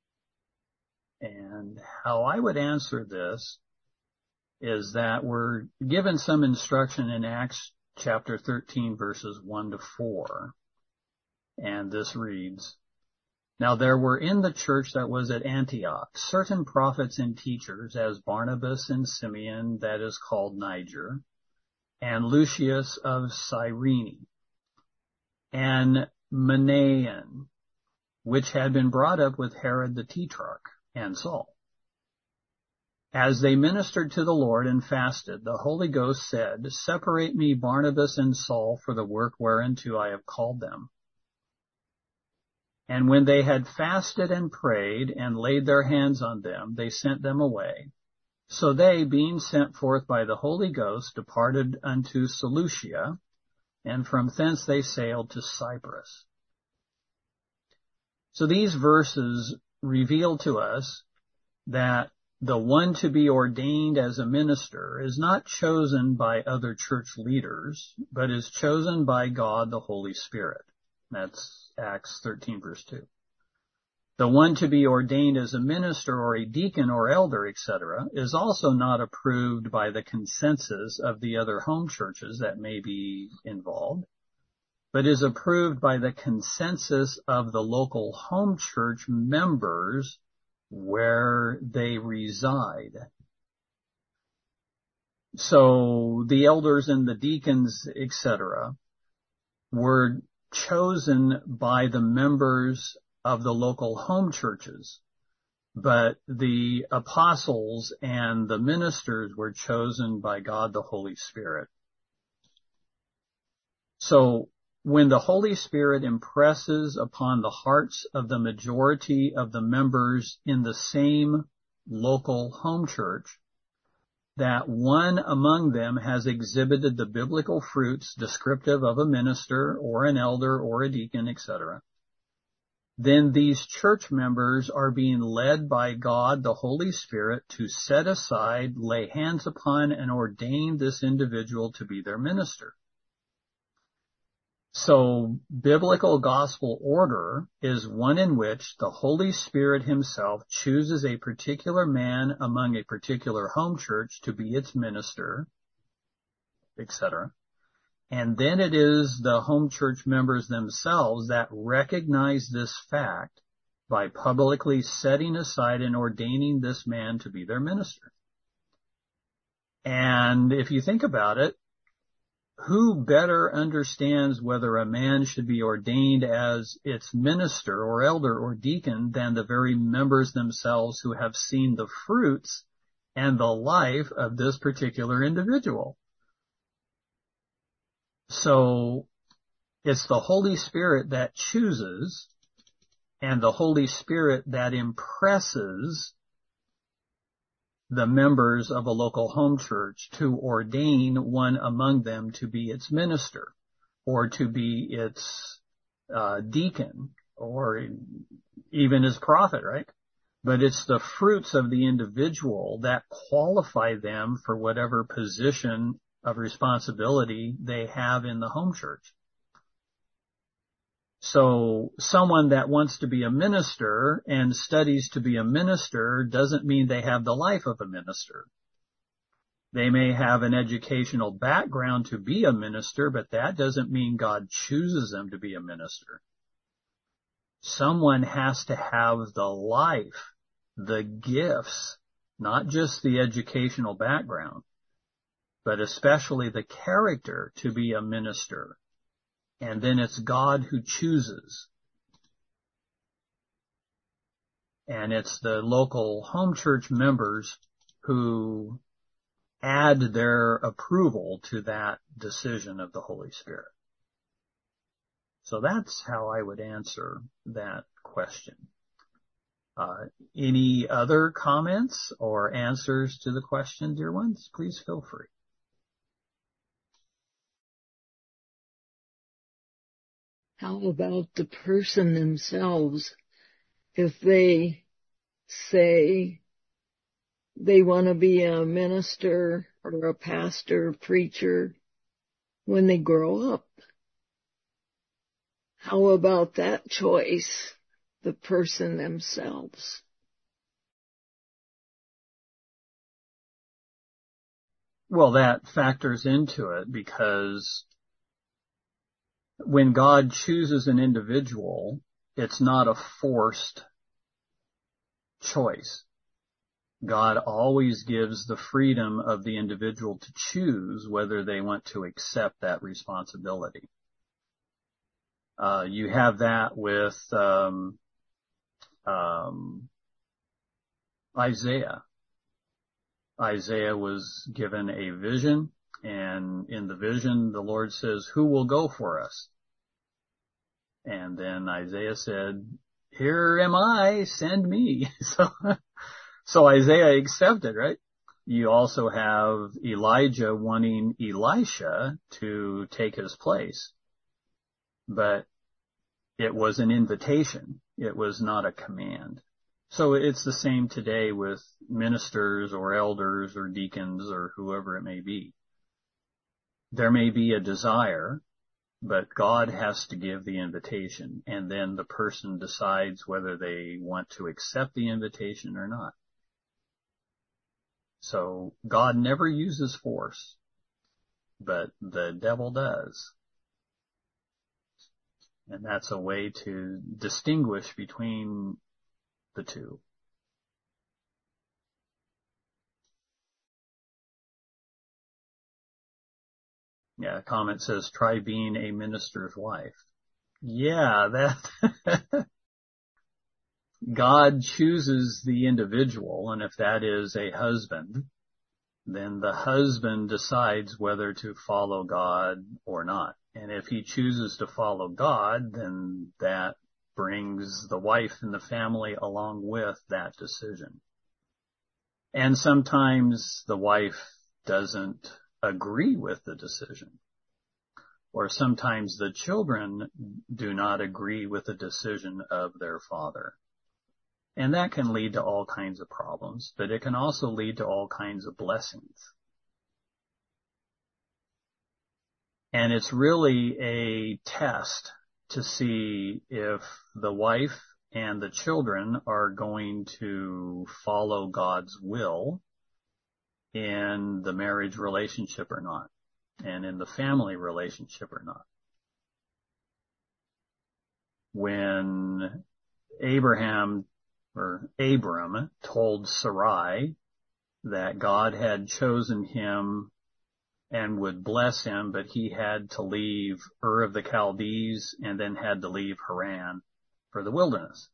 And how I would answer this is that we're given some instruction in Acts chapter 13, verses 1 to 4. And this reads, Now there were in the church that was at Antioch certain prophets and teachers, as Barnabas and Simeon, that is called Niger, and Lucius of Cyrene, and Manaen, which had been brought up with Herod the Tetrarch, and Saul. As they ministered to the Lord and fasted, the Holy Ghost said, Separate me Barnabas and Saul for the work whereunto I have called them. And when they had fasted and prayed and laid their hands on them, they sent them away. So they, being sent forth by the Holy Ghost, departed unto Seleucia, and from thence they sailed to Cyprus. So these verses reveal to us that the one to be ordained as a minister is not chosen by other church leaders, but is chosen by God the Holy Spirit. That's Acts 13, verse 2. The one to be ordained as a minister or a deacon or elder, etc., is also not approved by the consensus of the other home churches that may be involved, but is approved by the consensus of the local home church members where they reside. So the elders and the deacons, etc., were chosen by the members of the local home churches, but the apostles and the ministers were chosen by God the Holy Spirit. So when the Holy Spirit impresses upon the hearts of the majority of the members in the same local home church that one among them has exhibited the biblical fruits descriptive of a minister or an elder or a deacon, etc., then these church members are being led by God, the Holy Spirit, to set aside, lay hands upon, and ordain this individual to be their minister. So biblical gospel order is one in which the Holy Spirit himself chooses a particular man among a particular home church to be its minister, etc. And then it is the home church members themselves that recognize this fact by publicly setting aside and ordaining this man to be their minister. And if you think about it, who better understands whether a man should be ordained as its minister or elder or deacon than the very members themselves who have seen the fruits and the life of this particular individual? So it's the Holy Spirit that chooses and the Holy Spirit that impresses the members of a local home church to ordain one among them to be its minister or to be its deacon or even as prophet, right? But it's the fruits of the individual that qualify them for whatever position of responsibility they have in the home church. So someone that wants to be a minister and studies to be a minister doesn't mean they have the life of a minister. They may have an educational background to be a minister, but that doesn't mean God chooses them to be a minister. Someone has to have the life, the gifts, not just the educational background, but especially the character to be a minister. And then it's God who chooses. And it's the local home church members who add their approval to that decision of the Holy Spirit. So that's how I would answer that question. Any other comments or answers to the question, dear ones? Please feel free. How about the person themselves? If they say they want to be a minister or a pastor, preacher when they grow up, how about that choice, the person themselves? Well, that factors into it because when God chooses an individual, it's not a forced choice. God always gives the freedom of the individual to choose whether they want to accept that responsibility. You have that with Isaiah. Isaiah was given a vision, and in the vision, the Lord says, "Who will go for us?" And then Isaiah said, "Here am I, send me." So Isaiah accepted, right? You also have Elijah wanting Elisha to take his place. But it was an invitation. It was not a command. So it's the same today with ministers or elders or deacons or whoever it may be. There may be a desire, but God has to give the invitation, and then the person decides whether they want to accept the invitation or not. So God never uses force, but the devil does. And that's a way to distinguish between the two. Yeah, a comment says, try being a minister's wife. Yeah, that God chooses the individual, and if that is a husband, then the husband decides whether to follow God or not. And if he chooses to follow God, then that brings the wife and the family along with that decision. And sometimes the wife doesn't agree with the decision. Or sometimes the children do not agree with the decision of their father. And that can lead to all kinds of problems, but it can also lead to all kinds of blessings. And it's really a test to see if the wife and the children are going to follow God's will in the marriage relationship or not, and in the family relationship or not. When Abram told Sarai that God had chosen him and would bless him, but he had to leave Ur of the Chaldees and then had to leave Haran for the wilderness.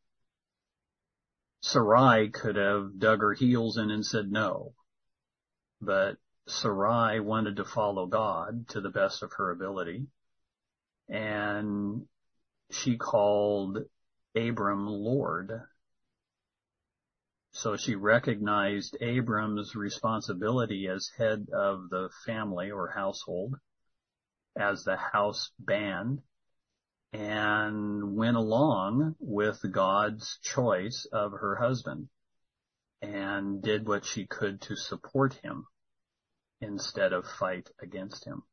Sarai could have dug her heels in and said no, but Sarai wanted to follow God to the best of her ability, and she called Abram Lord. So she recognized Abram's responsibility as head of the family or household, as the house band, and went along with God's choice of her husband and did what she could to support him instead of fight against him.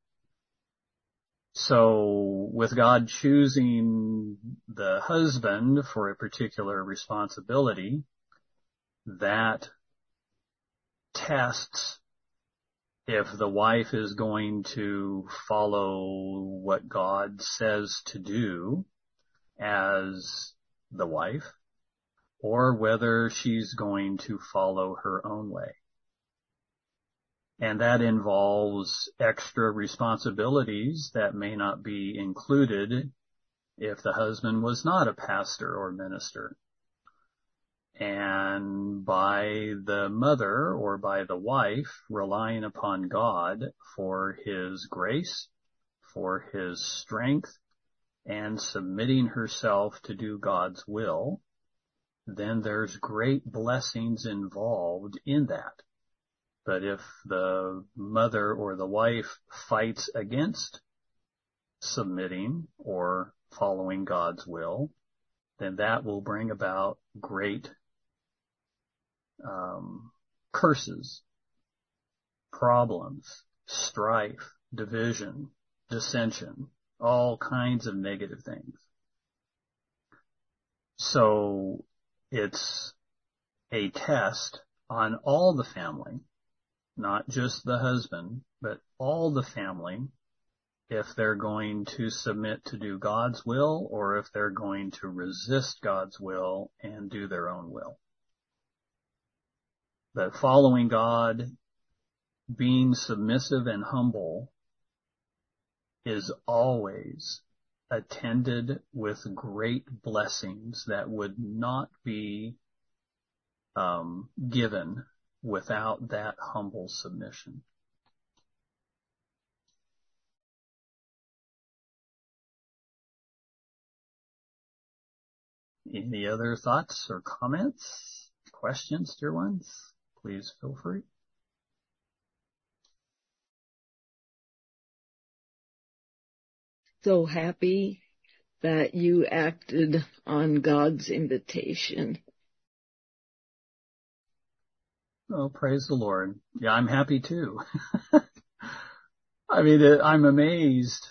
So with God choosing the husband for a particular responsibility, that tests if the wife is going to follow what God says to do as the wife, or whether she's going to follow her own way. And that involves extra responsibilities that may not be included if the husband was not a pastor or minister. And by the mother or by the wife relying upon God for his grace, for his strength, and submitting herself to do God's will, then there's great blessings involved in that. But if the mother or the wife fights against submitting or following God's will, then that will bring about great curses, problems, strife, division, dissension, all kinds of negative things. So it's a test on all the family, not just the husband, but all the family, if they're going to submit to do God's will or if they're going to resist God's will and do their own will. But following God, being submissive and humble, is always attended with great blessings that would not be given without that humble submission. Any other thoughts or comments, questions, dear ones? Please feel free. So happy that you acted on God's invitation. Oh, praise the Lord. Yeah, I'm happy too. I mean, I'm amazed.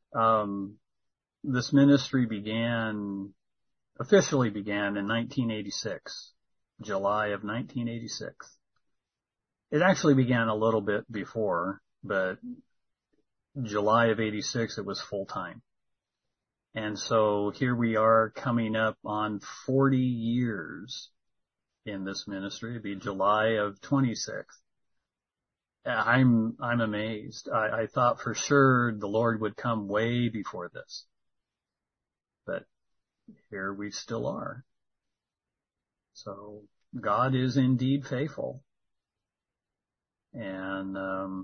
This ministry officially began in 1986, July of 1986. It actually began a little bit before, but July of 86, it was full time. And so here we are coming up on 40 years in this ministry. It'd be July of 26. I'm amazed. I thought for sure the Lord would come way before this. But here we still are. So God is indeed faithful. And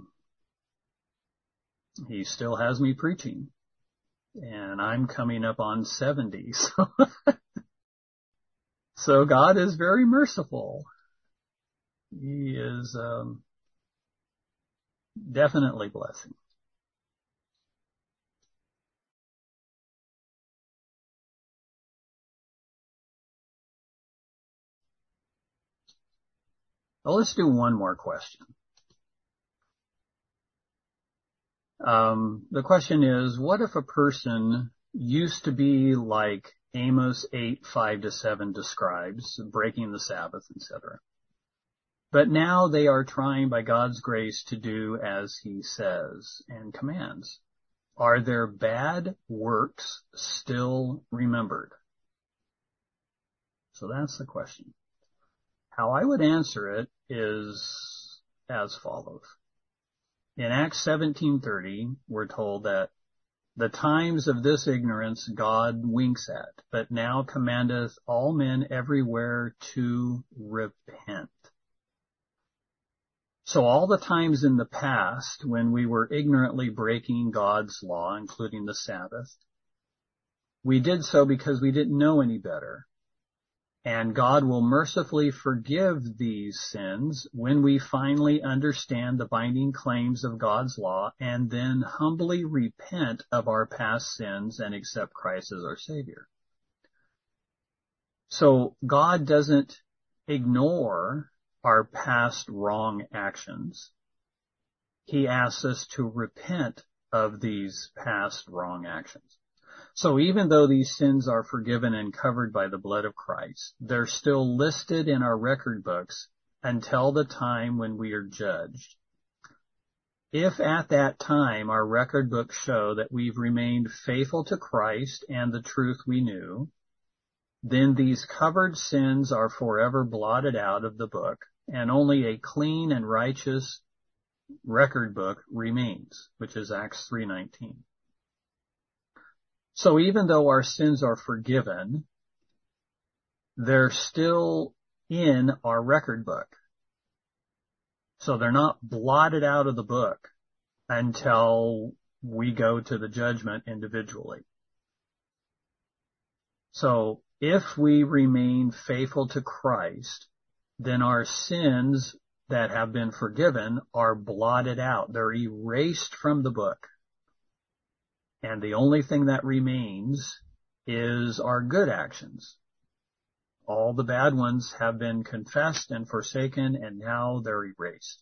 he still has me preaching. And I'm coming up on 70. So God is very merciful. He is definitely blessing. Well, let's do one more question. The question is, what if a person used to be like Amos 8:5-7 describes, breaking the Sabbath, etc. But now they are trying by God's grace to do as he says and commands. Are their bad works still remembered? So that's the question. How I would answer it is as follows. In Acts 17:30, we're told that the times of this ignorance God winks at, but now commandeth all men everywhere to repent. So all the times in the past when we were ignorantly breaking God's law, including the Sabbath, we did so because we didn't know any better. And God will mercifully forgive these sins when we finally understand the binding claims of God's law and then humbly repent of our past sins and accept Christ as our Savior. So God doesn't ignore our past wrong actions. He asks us to repent of these past wrong actions. So even though these sins are forgiven and covered by the blood of Christ, they're still listed in our record books until the time when we are judged. If at that time our record books show that we've remained faithful to Christ and the truth we knew, then these covered sins are forever blotted out of the book, and only a clean and righteous record book remains, which is Acts 3:19. So even though our sins are forgiven, they're still in our record book. So they're not blotted out of the book until we go to the judgment individually. So if we remain faithful to Christ, then our sins that have been forgiven are blotted out. They're erased from the book. And the only thing that remains is our good actions. All the bad ones have been confessed and forsaken, and now they're erased.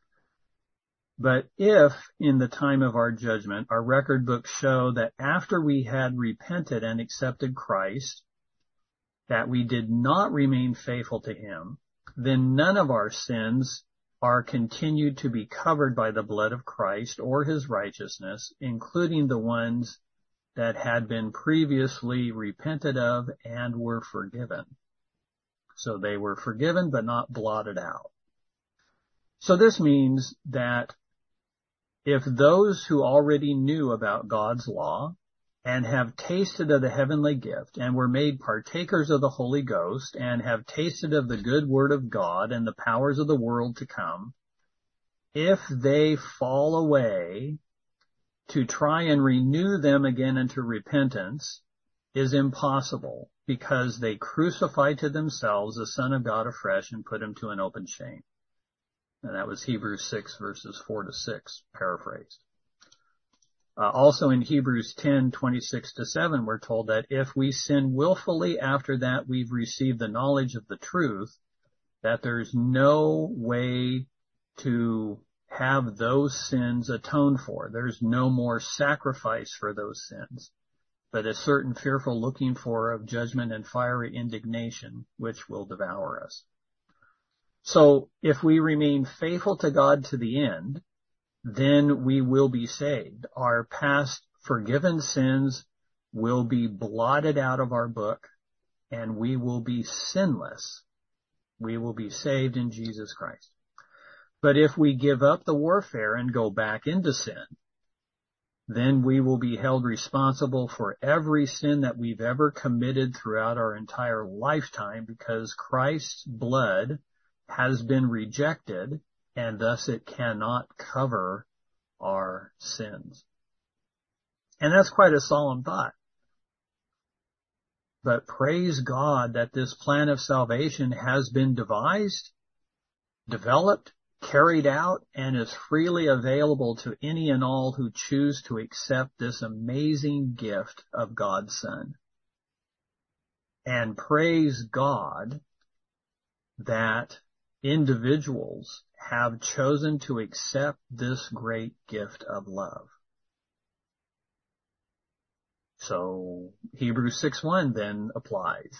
But if, in the time of our judgment, our record books show that after we had repented and accepted Christ, that we did not remain faithful to him, then none of our sins are continued to be covered by the blood of Christ or his righteousness, including the ones that had been previously repented of and were forgiven. So they were forgiven but not blotted out. So this means that if those who already knew about God's law and have tasted of the heavenly gift and were made partakers of the Holy Ghost and have tasted of the good word of God and the powers of the world to come, if they fall away, to try and renew them again into repentance is impossible, because they crucified to themselves the Son of God afresh and put him to an open shame. And that was Hebrews 6 verses 4-6, paraphrased. Also in Hebrews 10:26-7, we're told that if we sin willfully after that we've received the knowledge of the truth, that there's no way to have those sins atoned for. There's no more sacrifice for those sins, but a certain fearful looking for of judgment and fiery indignation, which will devour us. So if we remain faithful to God to the end, then we will be saved. Our past forgiven sins will be blotted out of our book, and we will be sinless. We will be saved in Jesus Christ. But if we give up the warfare and go back into sin, then we will be held responsible for every sin that we've ever committed throughout our entire lifetime, because Christ's blood has been rejected, and thus it cannot cover our sins. And that's quite a solemn thought. But praise God that this plan of salvation has been devised, developed, carried out, and is freely available to any and all who choose to accept this amazing gift of God's Son. And praise God that individuals have chosen to accept this great gift of love. So Hebrews 6:1 then applies.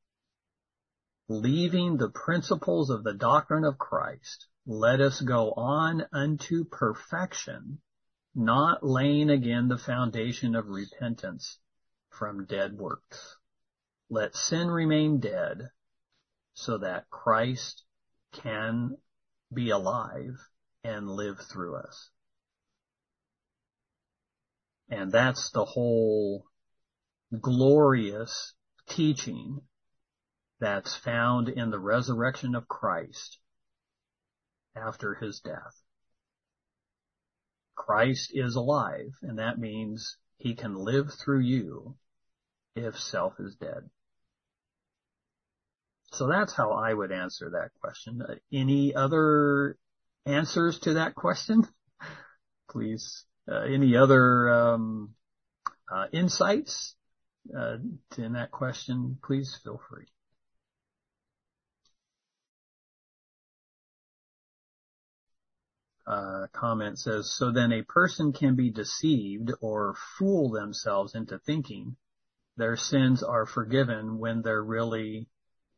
Leaving the principles of the doctrine of Christ, let us go on unto perfection, not laying again the foundation of repentance from dead works. Let sin remain dead, so that Christ can be alive and live through us. And that's the whole glorious teaching that's found in the resurrection of Christ after his death. Christ is alive, and that means he can live through you if self is dead. So that's how I would answer that question. Any other answers to that question? Please. Any other insights in that question? Please feel free. Comment says, so then a person can be deceived or fool themselves into thinking their sins are forgiven when they really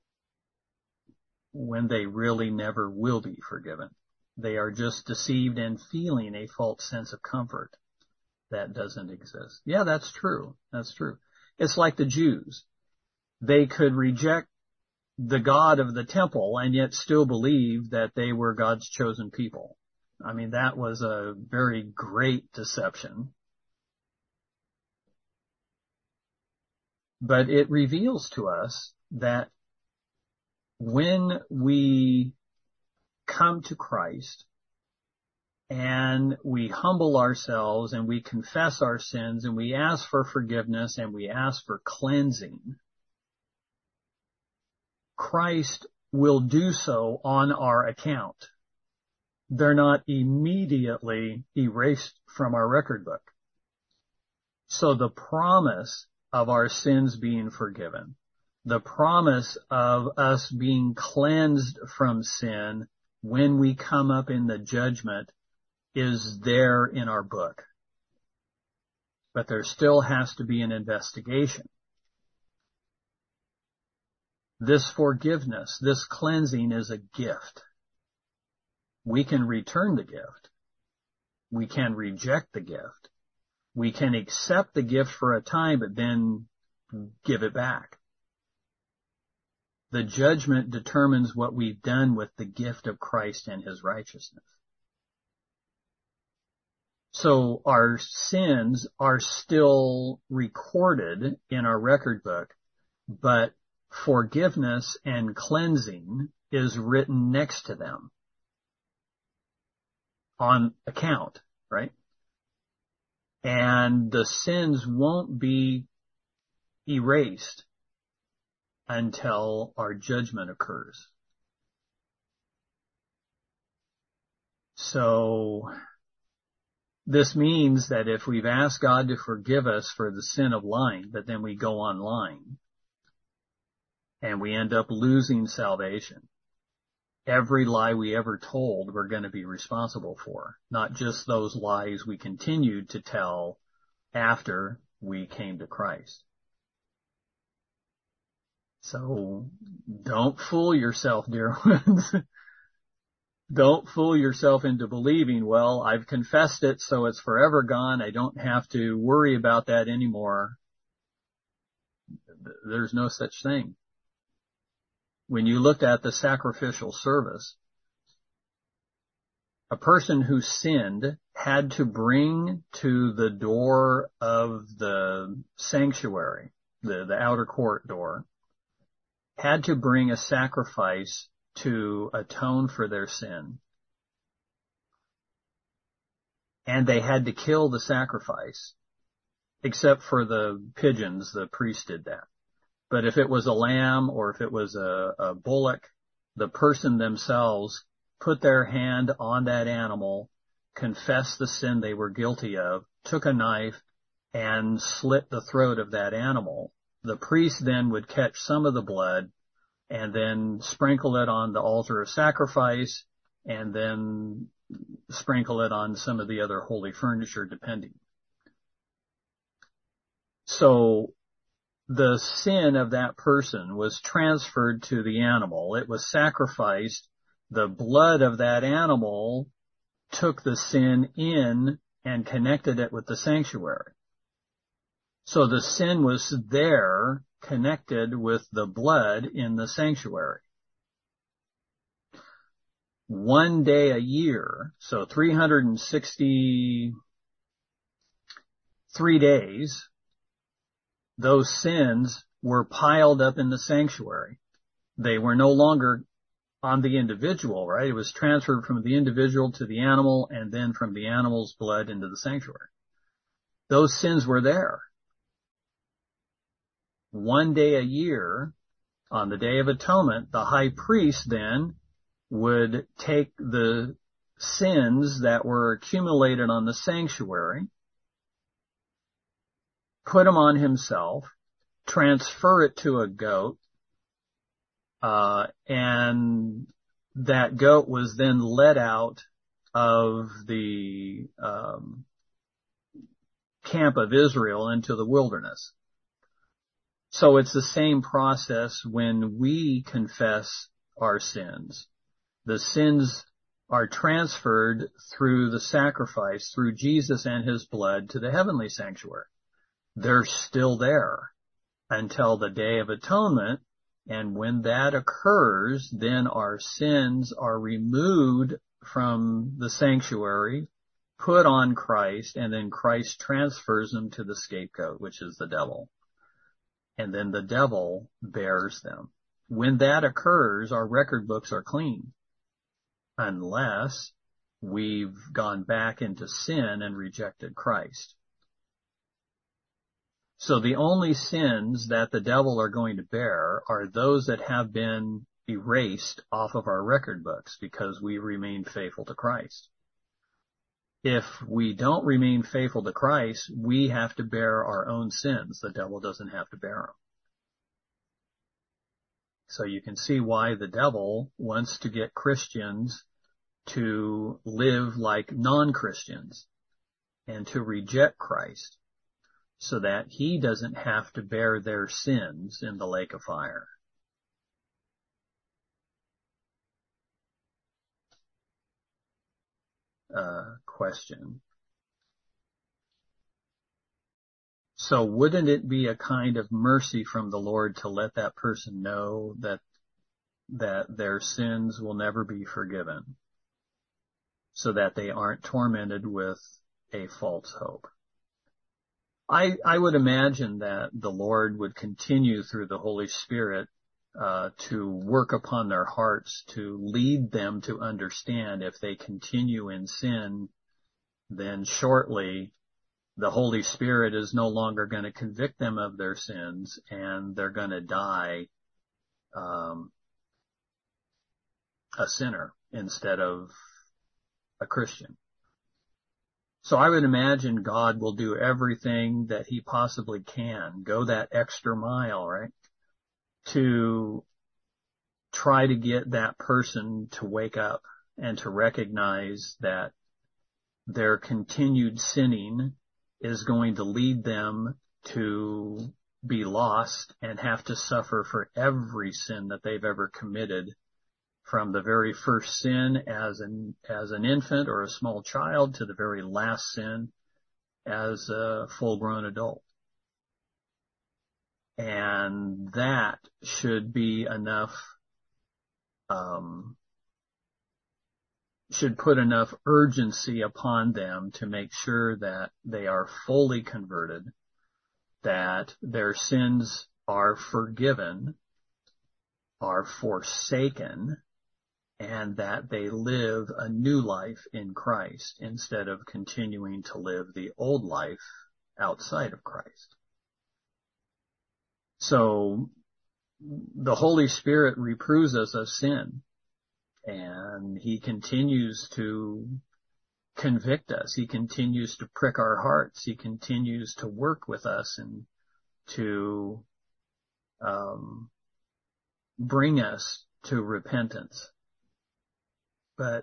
never will be forgiven. They are just deceived and feeling a false sense of comfort that doesn't exist. Yeah, that's true. That's true. It's like the Jews. They could reject the God of the temple and yet still believe that they were God's chosen people. I mean, that was a very great deception. But it reveals to us that when we come to Christ and we humble ourselves and we confess our sins and we ask for forgiveness and we ask for cleansing, Christ will do so on our account. They're not immediately erased from our record book. So the promise of our sins being forgiven, the promise of us being cleansed from sin when we come up in the judgment is there in our book. But there still has to be an investigation. This forgiveness, this cleansing is a gift. We can return the gift. We can reject the gift. We can accept the gift for a time, but then give it back. The judgment determines what we've done with the gift of Christ and his righteousness. So our sins are still recorded in our record book, but forgiveness and cleansing is written next to them on account, right? And the sins won't be erased until our judgment occurs. So this means that if we've asked God to forgive us for the sin of lying, but then we go on lying and we end up losing salvation, every lie we ever told we're going to be responsible for, not just those lies we continued to tell after we came to Christ. So don't fool yourself, dear ones. Don't fool yourself into believing, well, I've confessed it, so it's forever gone. I don't have to worry about that anymore. There's no such thing. When you looked at the sacrificial service, a person who sinned had to bring to the door of the sanctuary, the outer court door, had to bring a sacrifice to atone for their sin. And they had to kill the sacrifice, except for the pigeons, the priest did that. But if it was a lamb or if it was a bullock, the person themselves put their hand on that animal, confessed the sin they were guilty of, took a knife and slit the throat of that animal. The priest then would catch some of the blood and then sprinkle it on the altar of sacrifice and then sprinkle it on some of the other holy furniture depending. So the sin of that person was transferred to the animal. It was sacrificed. The blood of that animal took the sin in and connected it with the sanctuary. So the sin was there connected with the blood in the sanctuary. One day a year, so 363 days, those sins were piled up in the sanctuary. They were no longer on the individual, right? It was transferred from the individual to the animal and then from the animal's blood into the sanctuary. Those sins were there. One day a year, on the Day of Atonement, the high priest then would take the sins that were accumulated on the sanctuary, put them on himself, transfer it to a goat, and that goat was then led out of the camp of Israel into the wilderness. So it's the same process when we confess our sins. The sins are transferred through the sacrifice, through Jesus and his blood, to the heavenly sanctuary. They're still there until the Day of Atonement, and when that occurs, then our sins are removed from the sanctuary, put on Christ, and then Christ transfers them to the scapegoat, which is the devil. And then the devil bears them. When that occurs, our record books are clean, unless we've gone back into sin and rejected Christ. So the only sins that the devil are going to bear are those that have been erased off of our record books because we remain faithful to Christ. If we don't remain faithful to Christ, we have to bear our own sins. The devil doesn't have to bear them. So you can see why the devil wants to get Christians to live like non-Christians and to reject Christ so that he doesn't have to bear their sins in the lake of fire. Question. So wouldn't it be a kind of mercy from the Lord to let that person know that their sins will never be forgiven so that they aren't tormented with a false hope? I would imagine that the Lord would continue through the Holy Spirit to work upon their hearts to lead them to understand if they continue in sin, then shortly the Holy Spirit is no longer going to convict them of their sins and they're going to die a sinner instead of a Christian. So I would imagine God will do everything that he possibly can, go that extra mile, right, to try to get that person to wake up and to recognize that their continued sinning is going to lead them to be lost and have to suffer for every sin that they've ever committed, from the very first sin as an infant or a small child to the very last sin as a full-grown adult. And that should be enough should put enough urgency upon them to make sure that they are fully converted, that their sins are forgiven, are forsaken, and that they live a new life in Christ instead of continuing to live the old life outside of Christ. So the Holy Spirit reproves us of sin, and He continues to convict us. He continues to prick our hearts. He continues to work with us and to bring us to repentance. But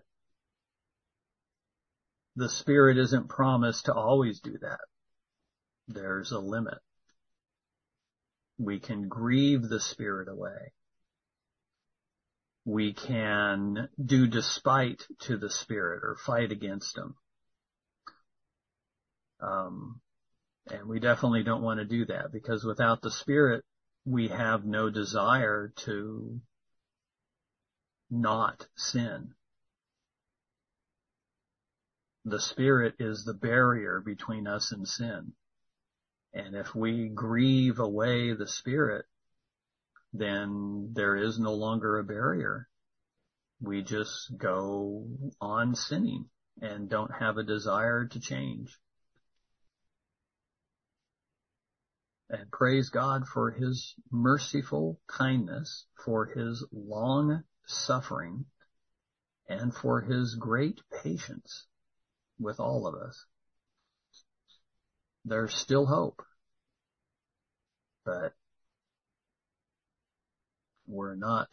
the Spirit isn't promised to always do that. There's a limit. We can grieve the Spirit away. We can do despite to the Spirit or fight against Him. And we definitely don't want to do that, because without the Spirit, we have no desire to not sin. The Spirit is the barrier between us and sin. And if we grieve away the Spirit, then there is no longer a barrier. We just go on sinning and don't have a desire to change. And praise God for His merciful kindness, for His long suffering, and for His great patience with all of us. There's still hope, but we're not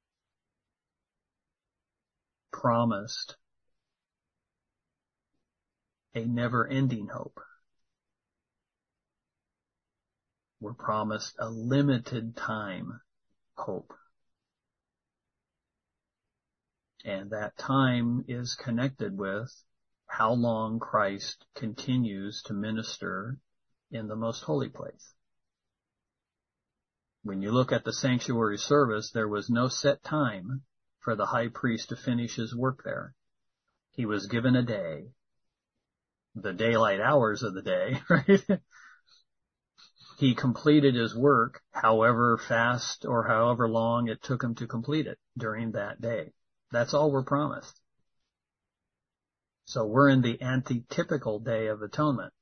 promised a never-ending hope. We're promised a limited time hope. And that time is connected with how long Christ continues to minister in the most holy place. When you look at the sanctuary service, there was no set time for the high priest to finish his work there. He was given a day, the daylight hours of the day, right? He completed his work however fast or however long it took him to complete it during that day. That's all we're promised. So we're in the antitypical Day of Atonement.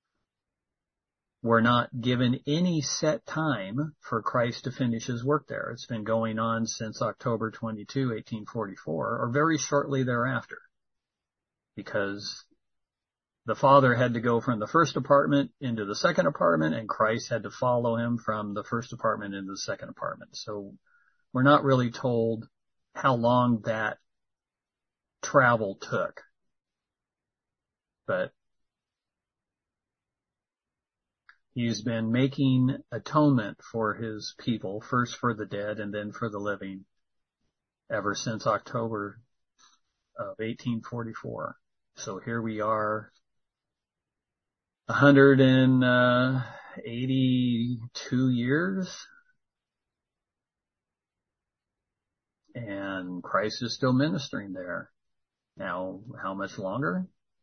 We're not given any set time for Christ to finish His work there. It's been going on since October 22, 1844, or very shortly thereafter, because the Father had to go from the first apartment into the second apartment, and Christ had to follow Him from the first apartment into the second apartment. So we're not really told how long that travel took. But He's been making atonement for His people, first for the dead and then for the living, ever since October of 1844. So here we are, 182 years, and Christ is still ministering there. Now, how much longer?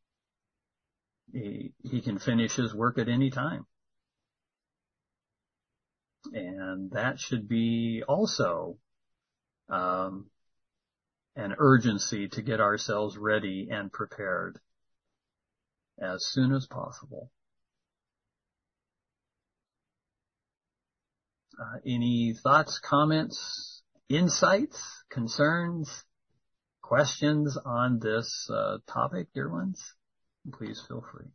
He can finish His work at any time. And that should be also an urgency to get ourselves ready and prepared as soon as possible. Any thoughts, comments, insights, concerns, questions on this topic, dear ones? Please feel free.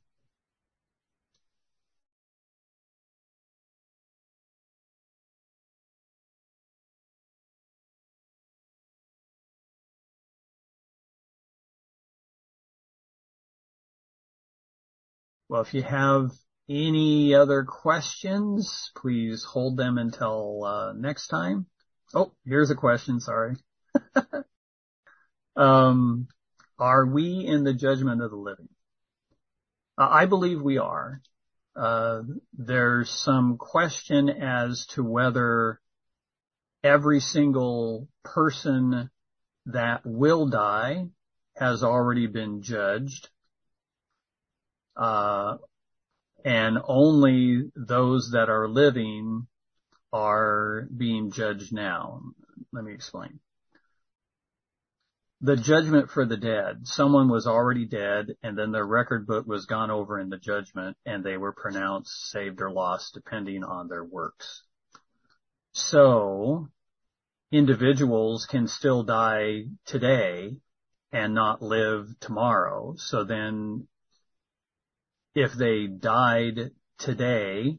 Well, if you have any other questions, please hold them until next time. Oh, here's a question, sorry. Are we in the judgment of the living? I believe we are. There's some question as to whether every single person that will die has already been judged, and only those that are living are being judged now. Let me explain. The judgment for the dead. Someone was already dead, and then their record book was gone over in the judgment, and they were pronounced saved or lost depending on their works. So, individuals can still die today and not live tomorrow. So then, if they died today,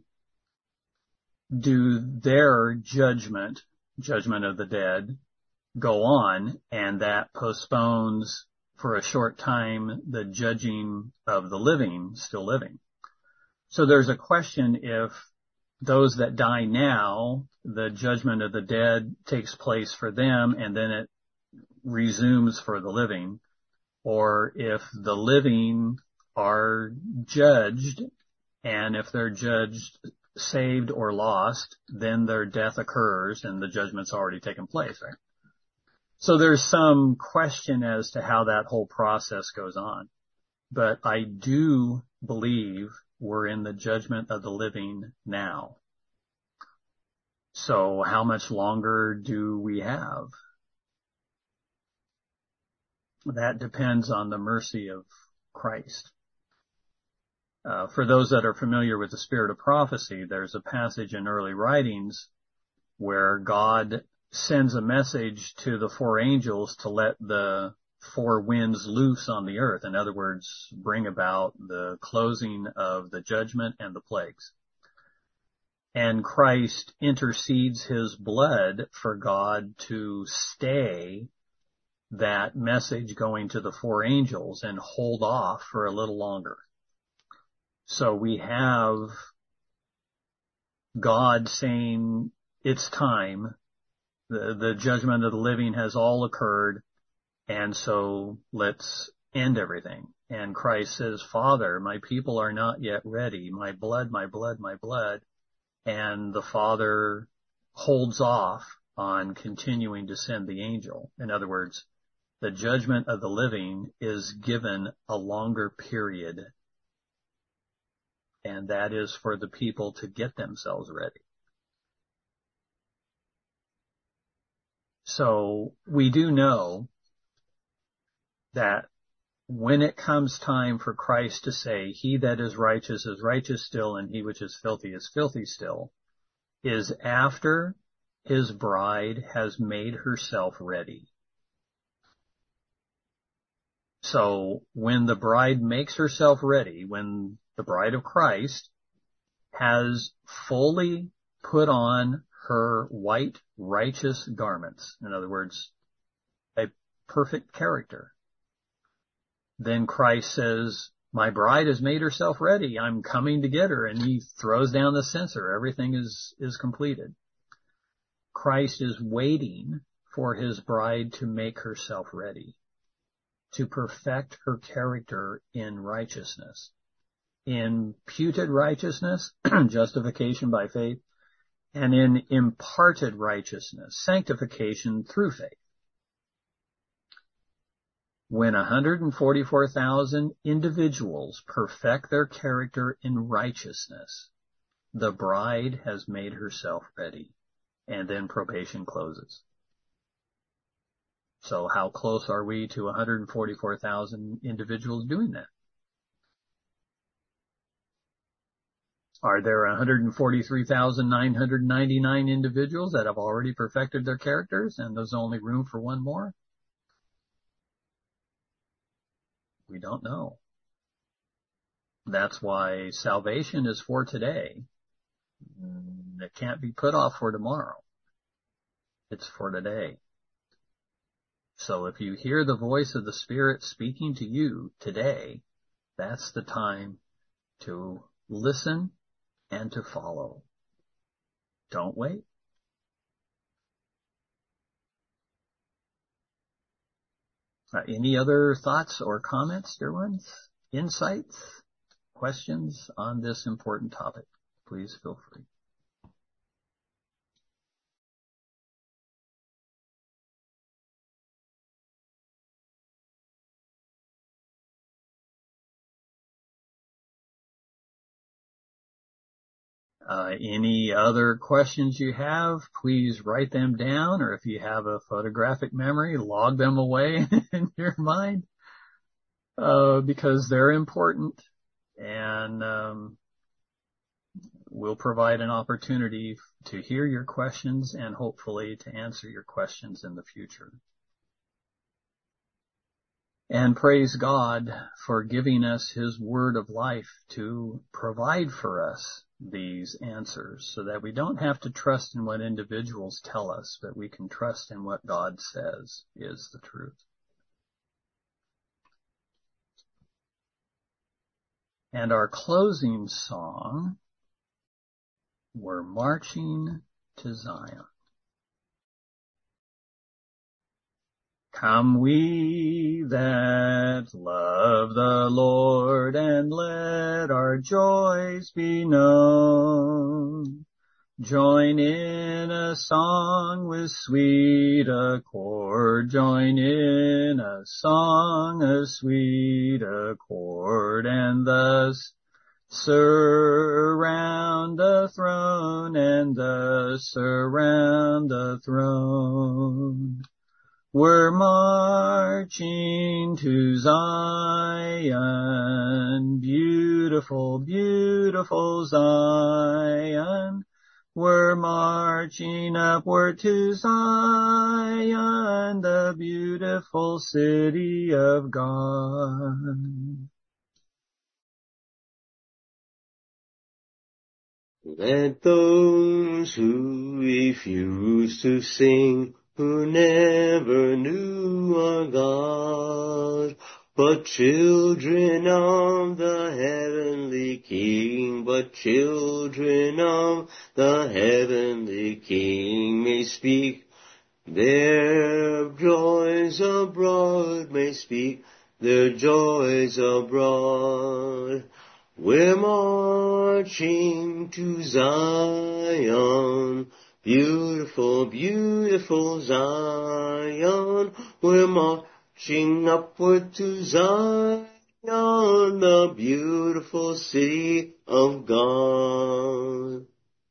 do their judgment of the dead, go on, and that postpones for a short time the judging of the living still living. So there's a question if those that die now, the judgment of the dead takes place for them and then it resumes for the living, or if the living are judged, and if they're judged saved or lost, then their death occurs and the judgment's already taken place, right? So there's some question as to how that whole process goes on. But I do believe we're in the judgment of the living now. So how much longer do we have? That depends on the mercy of Christ. For those that are familiar with the spirit of prophecy, there's a passage in early writings where God sends a message to the four angels to let the four winds loose on the earth. In other words, bring about the closing of the judgment and the plagues. And Christ intercedes his blood for God to stay that message going to the four angels and hold off for a little longer. So we have God saying it's time. The judgment of the living has all occurred, and so let's end everything. And Christ says, Father, my people are not yet ready. My blood, my blood, my blood. And the Father holds off on continuing to send the angel. In other words, the judgment of the living is given a longer period, and that is for the people to get themselves ready. So we do know that when it comes time for Christ to say, he that is righteous still, and he which is filthy still, is after his bride has made herself ready. So when the bride makes herself ready, when the bride of Christ has fully put on her white righteous garments, in other words, a perfect character, then Christ says, my bride has made herself ready. I'm coming to get her. And he throws down the censer. Everything is completed. Christ is waiting for his bride to make herself ready, to perfect her character in righteousness. Imputed righteousness, justification by faith, and in imparted righteousness, sanctification through faith. When 144,000 individuals perfect their character in righteousness, the bride has made herself ready, and then probation closes. So how close are we to 144,000 individuals doing that? Are there 143,999 individuals that have already perfected their characters, and there's only room for one more? We don't know. That's why salvation is for today. It can't be put off for tomorrow. It's for today. So if you hear the voice of the Spirit speaking to you today, that's the time to listen and to follow. Don't wait. Any other thoughts or comments, dear ones? Insights? Questions on this important topic? Please feel free. Any other questions you have, please write them down, or if you have a photographic memory, log them away in your mind, because they're important, and we'll provide an opportunity to hear your questions and hopefully to answer your questions in the future. And praise God for giving us His word of life to provide for us these answers, so that we don't have to trust in what individuals tell us, but we can trust in what God says is the truth. And our closing song, "We're Marching to Zion." Come we that love the Lord, and let our joys be known. Join in a song with sweet accord, join in a song of sweet accord, and thus surround the throne, and thus surround the throne. We're marching to Zion, beautiful, beautiful Zion. We're marching upward to Zion, the beautiful city of God. Let those who refuse to sing, who never knew our God, but children of the heavenly King, but children of the heavenly King may speak their joys abroad, may speak their joys abroad. We're marching to Zion, beautiful, beautiful Zion. We're marching upward to Zion, the beautiful city of God.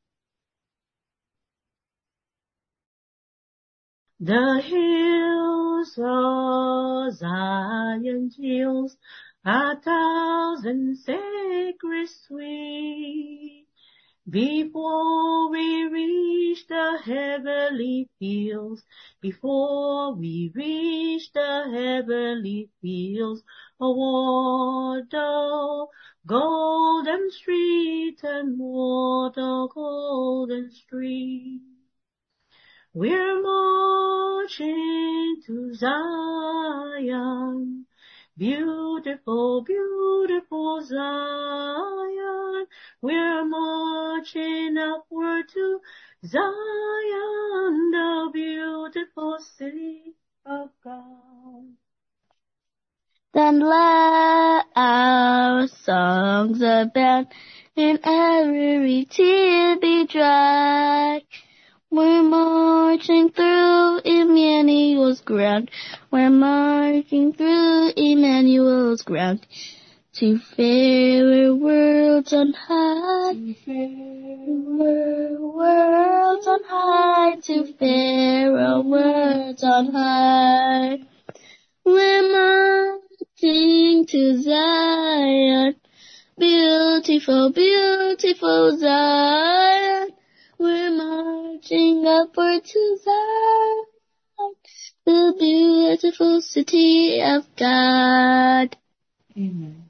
The hills of Zion hills, 1,000 sacred sweet. Before we reach the heavenly fields, before we reach the heavenly fields, what a golden street, and what a golden street. We're marching to Zion, beautiful, beautiful Zion. We're marching upward to Zion, the beautiful city of God. Then let our songs abound, and every tear be dry. We're marching through Emmanuel's ground. We're marching through Emmanuel's ground to fairer worlds on high. To fairer worlds on high. To fairer worlds on high. We're marching to Zion. Beautiful, beautiful Zion. We're marching upward to Zion, the beautiful city of God. Amen.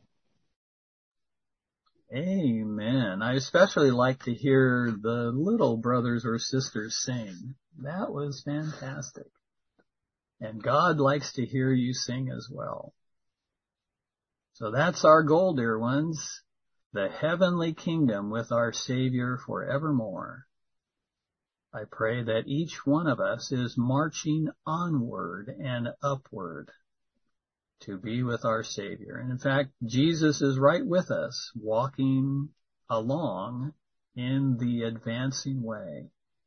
Amen. I especially like to hear the little brothers or sisters sing. That was fantastic. And God likes to hear you sing as well. So that's our goal, dear ones. The heavenly kingdom with our Savior forevermore. I pray that each one of us is marching onward and upward to be with our Savior. And in fact, Jesus is right with us, walking along in the advancing way.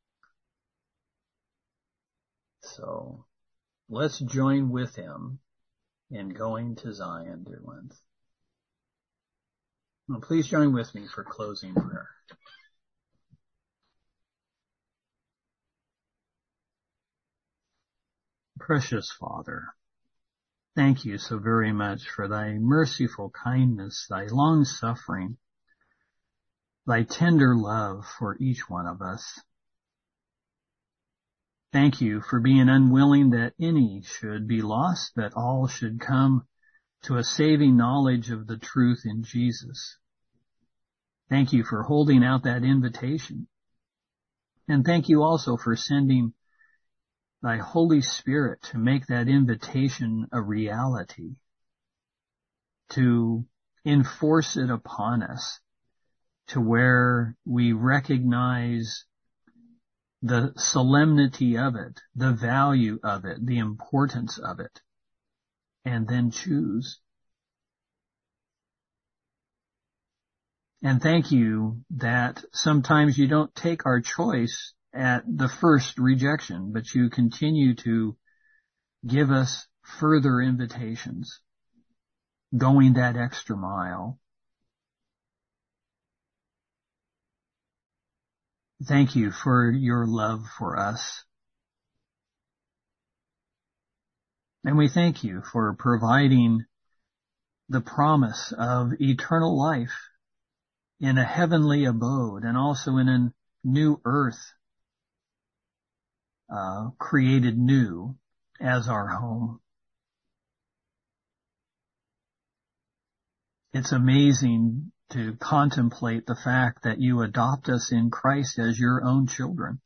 So let's join with Him in going to Zion, dear ones. Well, please join with me for closing prayer. Precious Father, thank you so very much for thy merciful kindness, thy long-suffering, thy tender love for each one of us. Thank you for being unwilling that any should be lost, that all should come to a saving knowledge of the truth in Jesus. Thank you for holding out that invitation. And thank you also for sending thy Holy Spirit to make that invitation a reality, to enforce it upon us, to where we recognize the solemnity of it, the value of it, the importance of it, and then choose. And thank you that sometimes you don't take our choice at the first rejection, but you continue to give us further invitations, going that extra mile. Thank you for your love for us. And we thank you for providing the promise of eternal life in a heavenly abode and also in a new earth, created new as our home. It's amazing to contemplate the fact that you adopt us in Christ as your own children.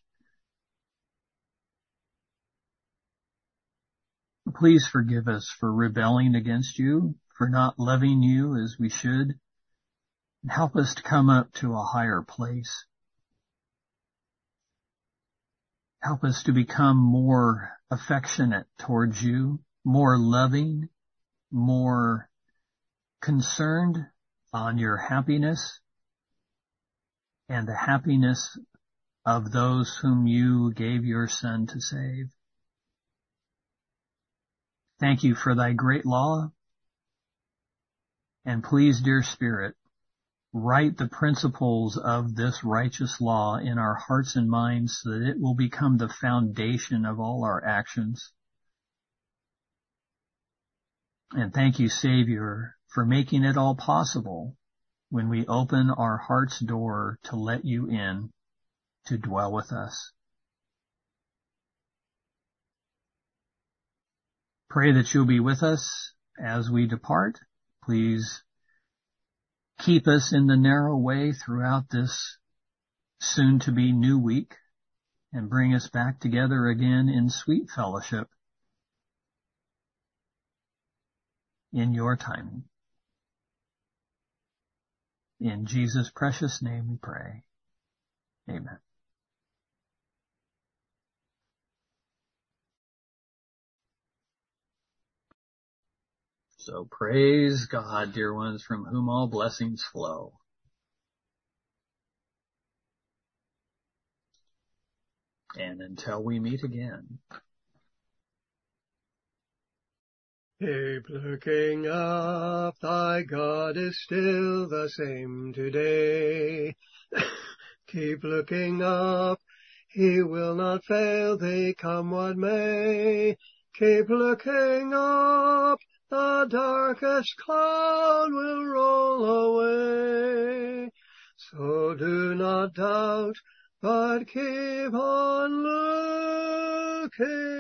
Please forgive us for rebelling against you, for not loving you as we should. Help us to come up to a higher place. Help us to become more affectionate towards you, more loving, more concerned on your happiness and the happiness of those whom you gave your Son to save. Thank you for thy great law. And please, dear Spirit, write the principles of this righteous law in our hearts and minds so that it will become the foundation of all our actions. And thank you, Savior, for making it all possible when we open our heart's door to let you in to dwell with us. Pray that you'll be with us as we depart. Please keep us in the narrow way throughout this soon-to-be new week and bring us back together again in sweet fellowship in your timing. In Jesus' precious name we pray. Amen. So praise God, dear ones, from whom all blessings flow. And until we meet again. Keep looking up, thy God is still the same today. Keep looking up, he will not fail thee, come what may. Keep looking up, the darkest cloud will roll away. So do not doubt, but keep on looking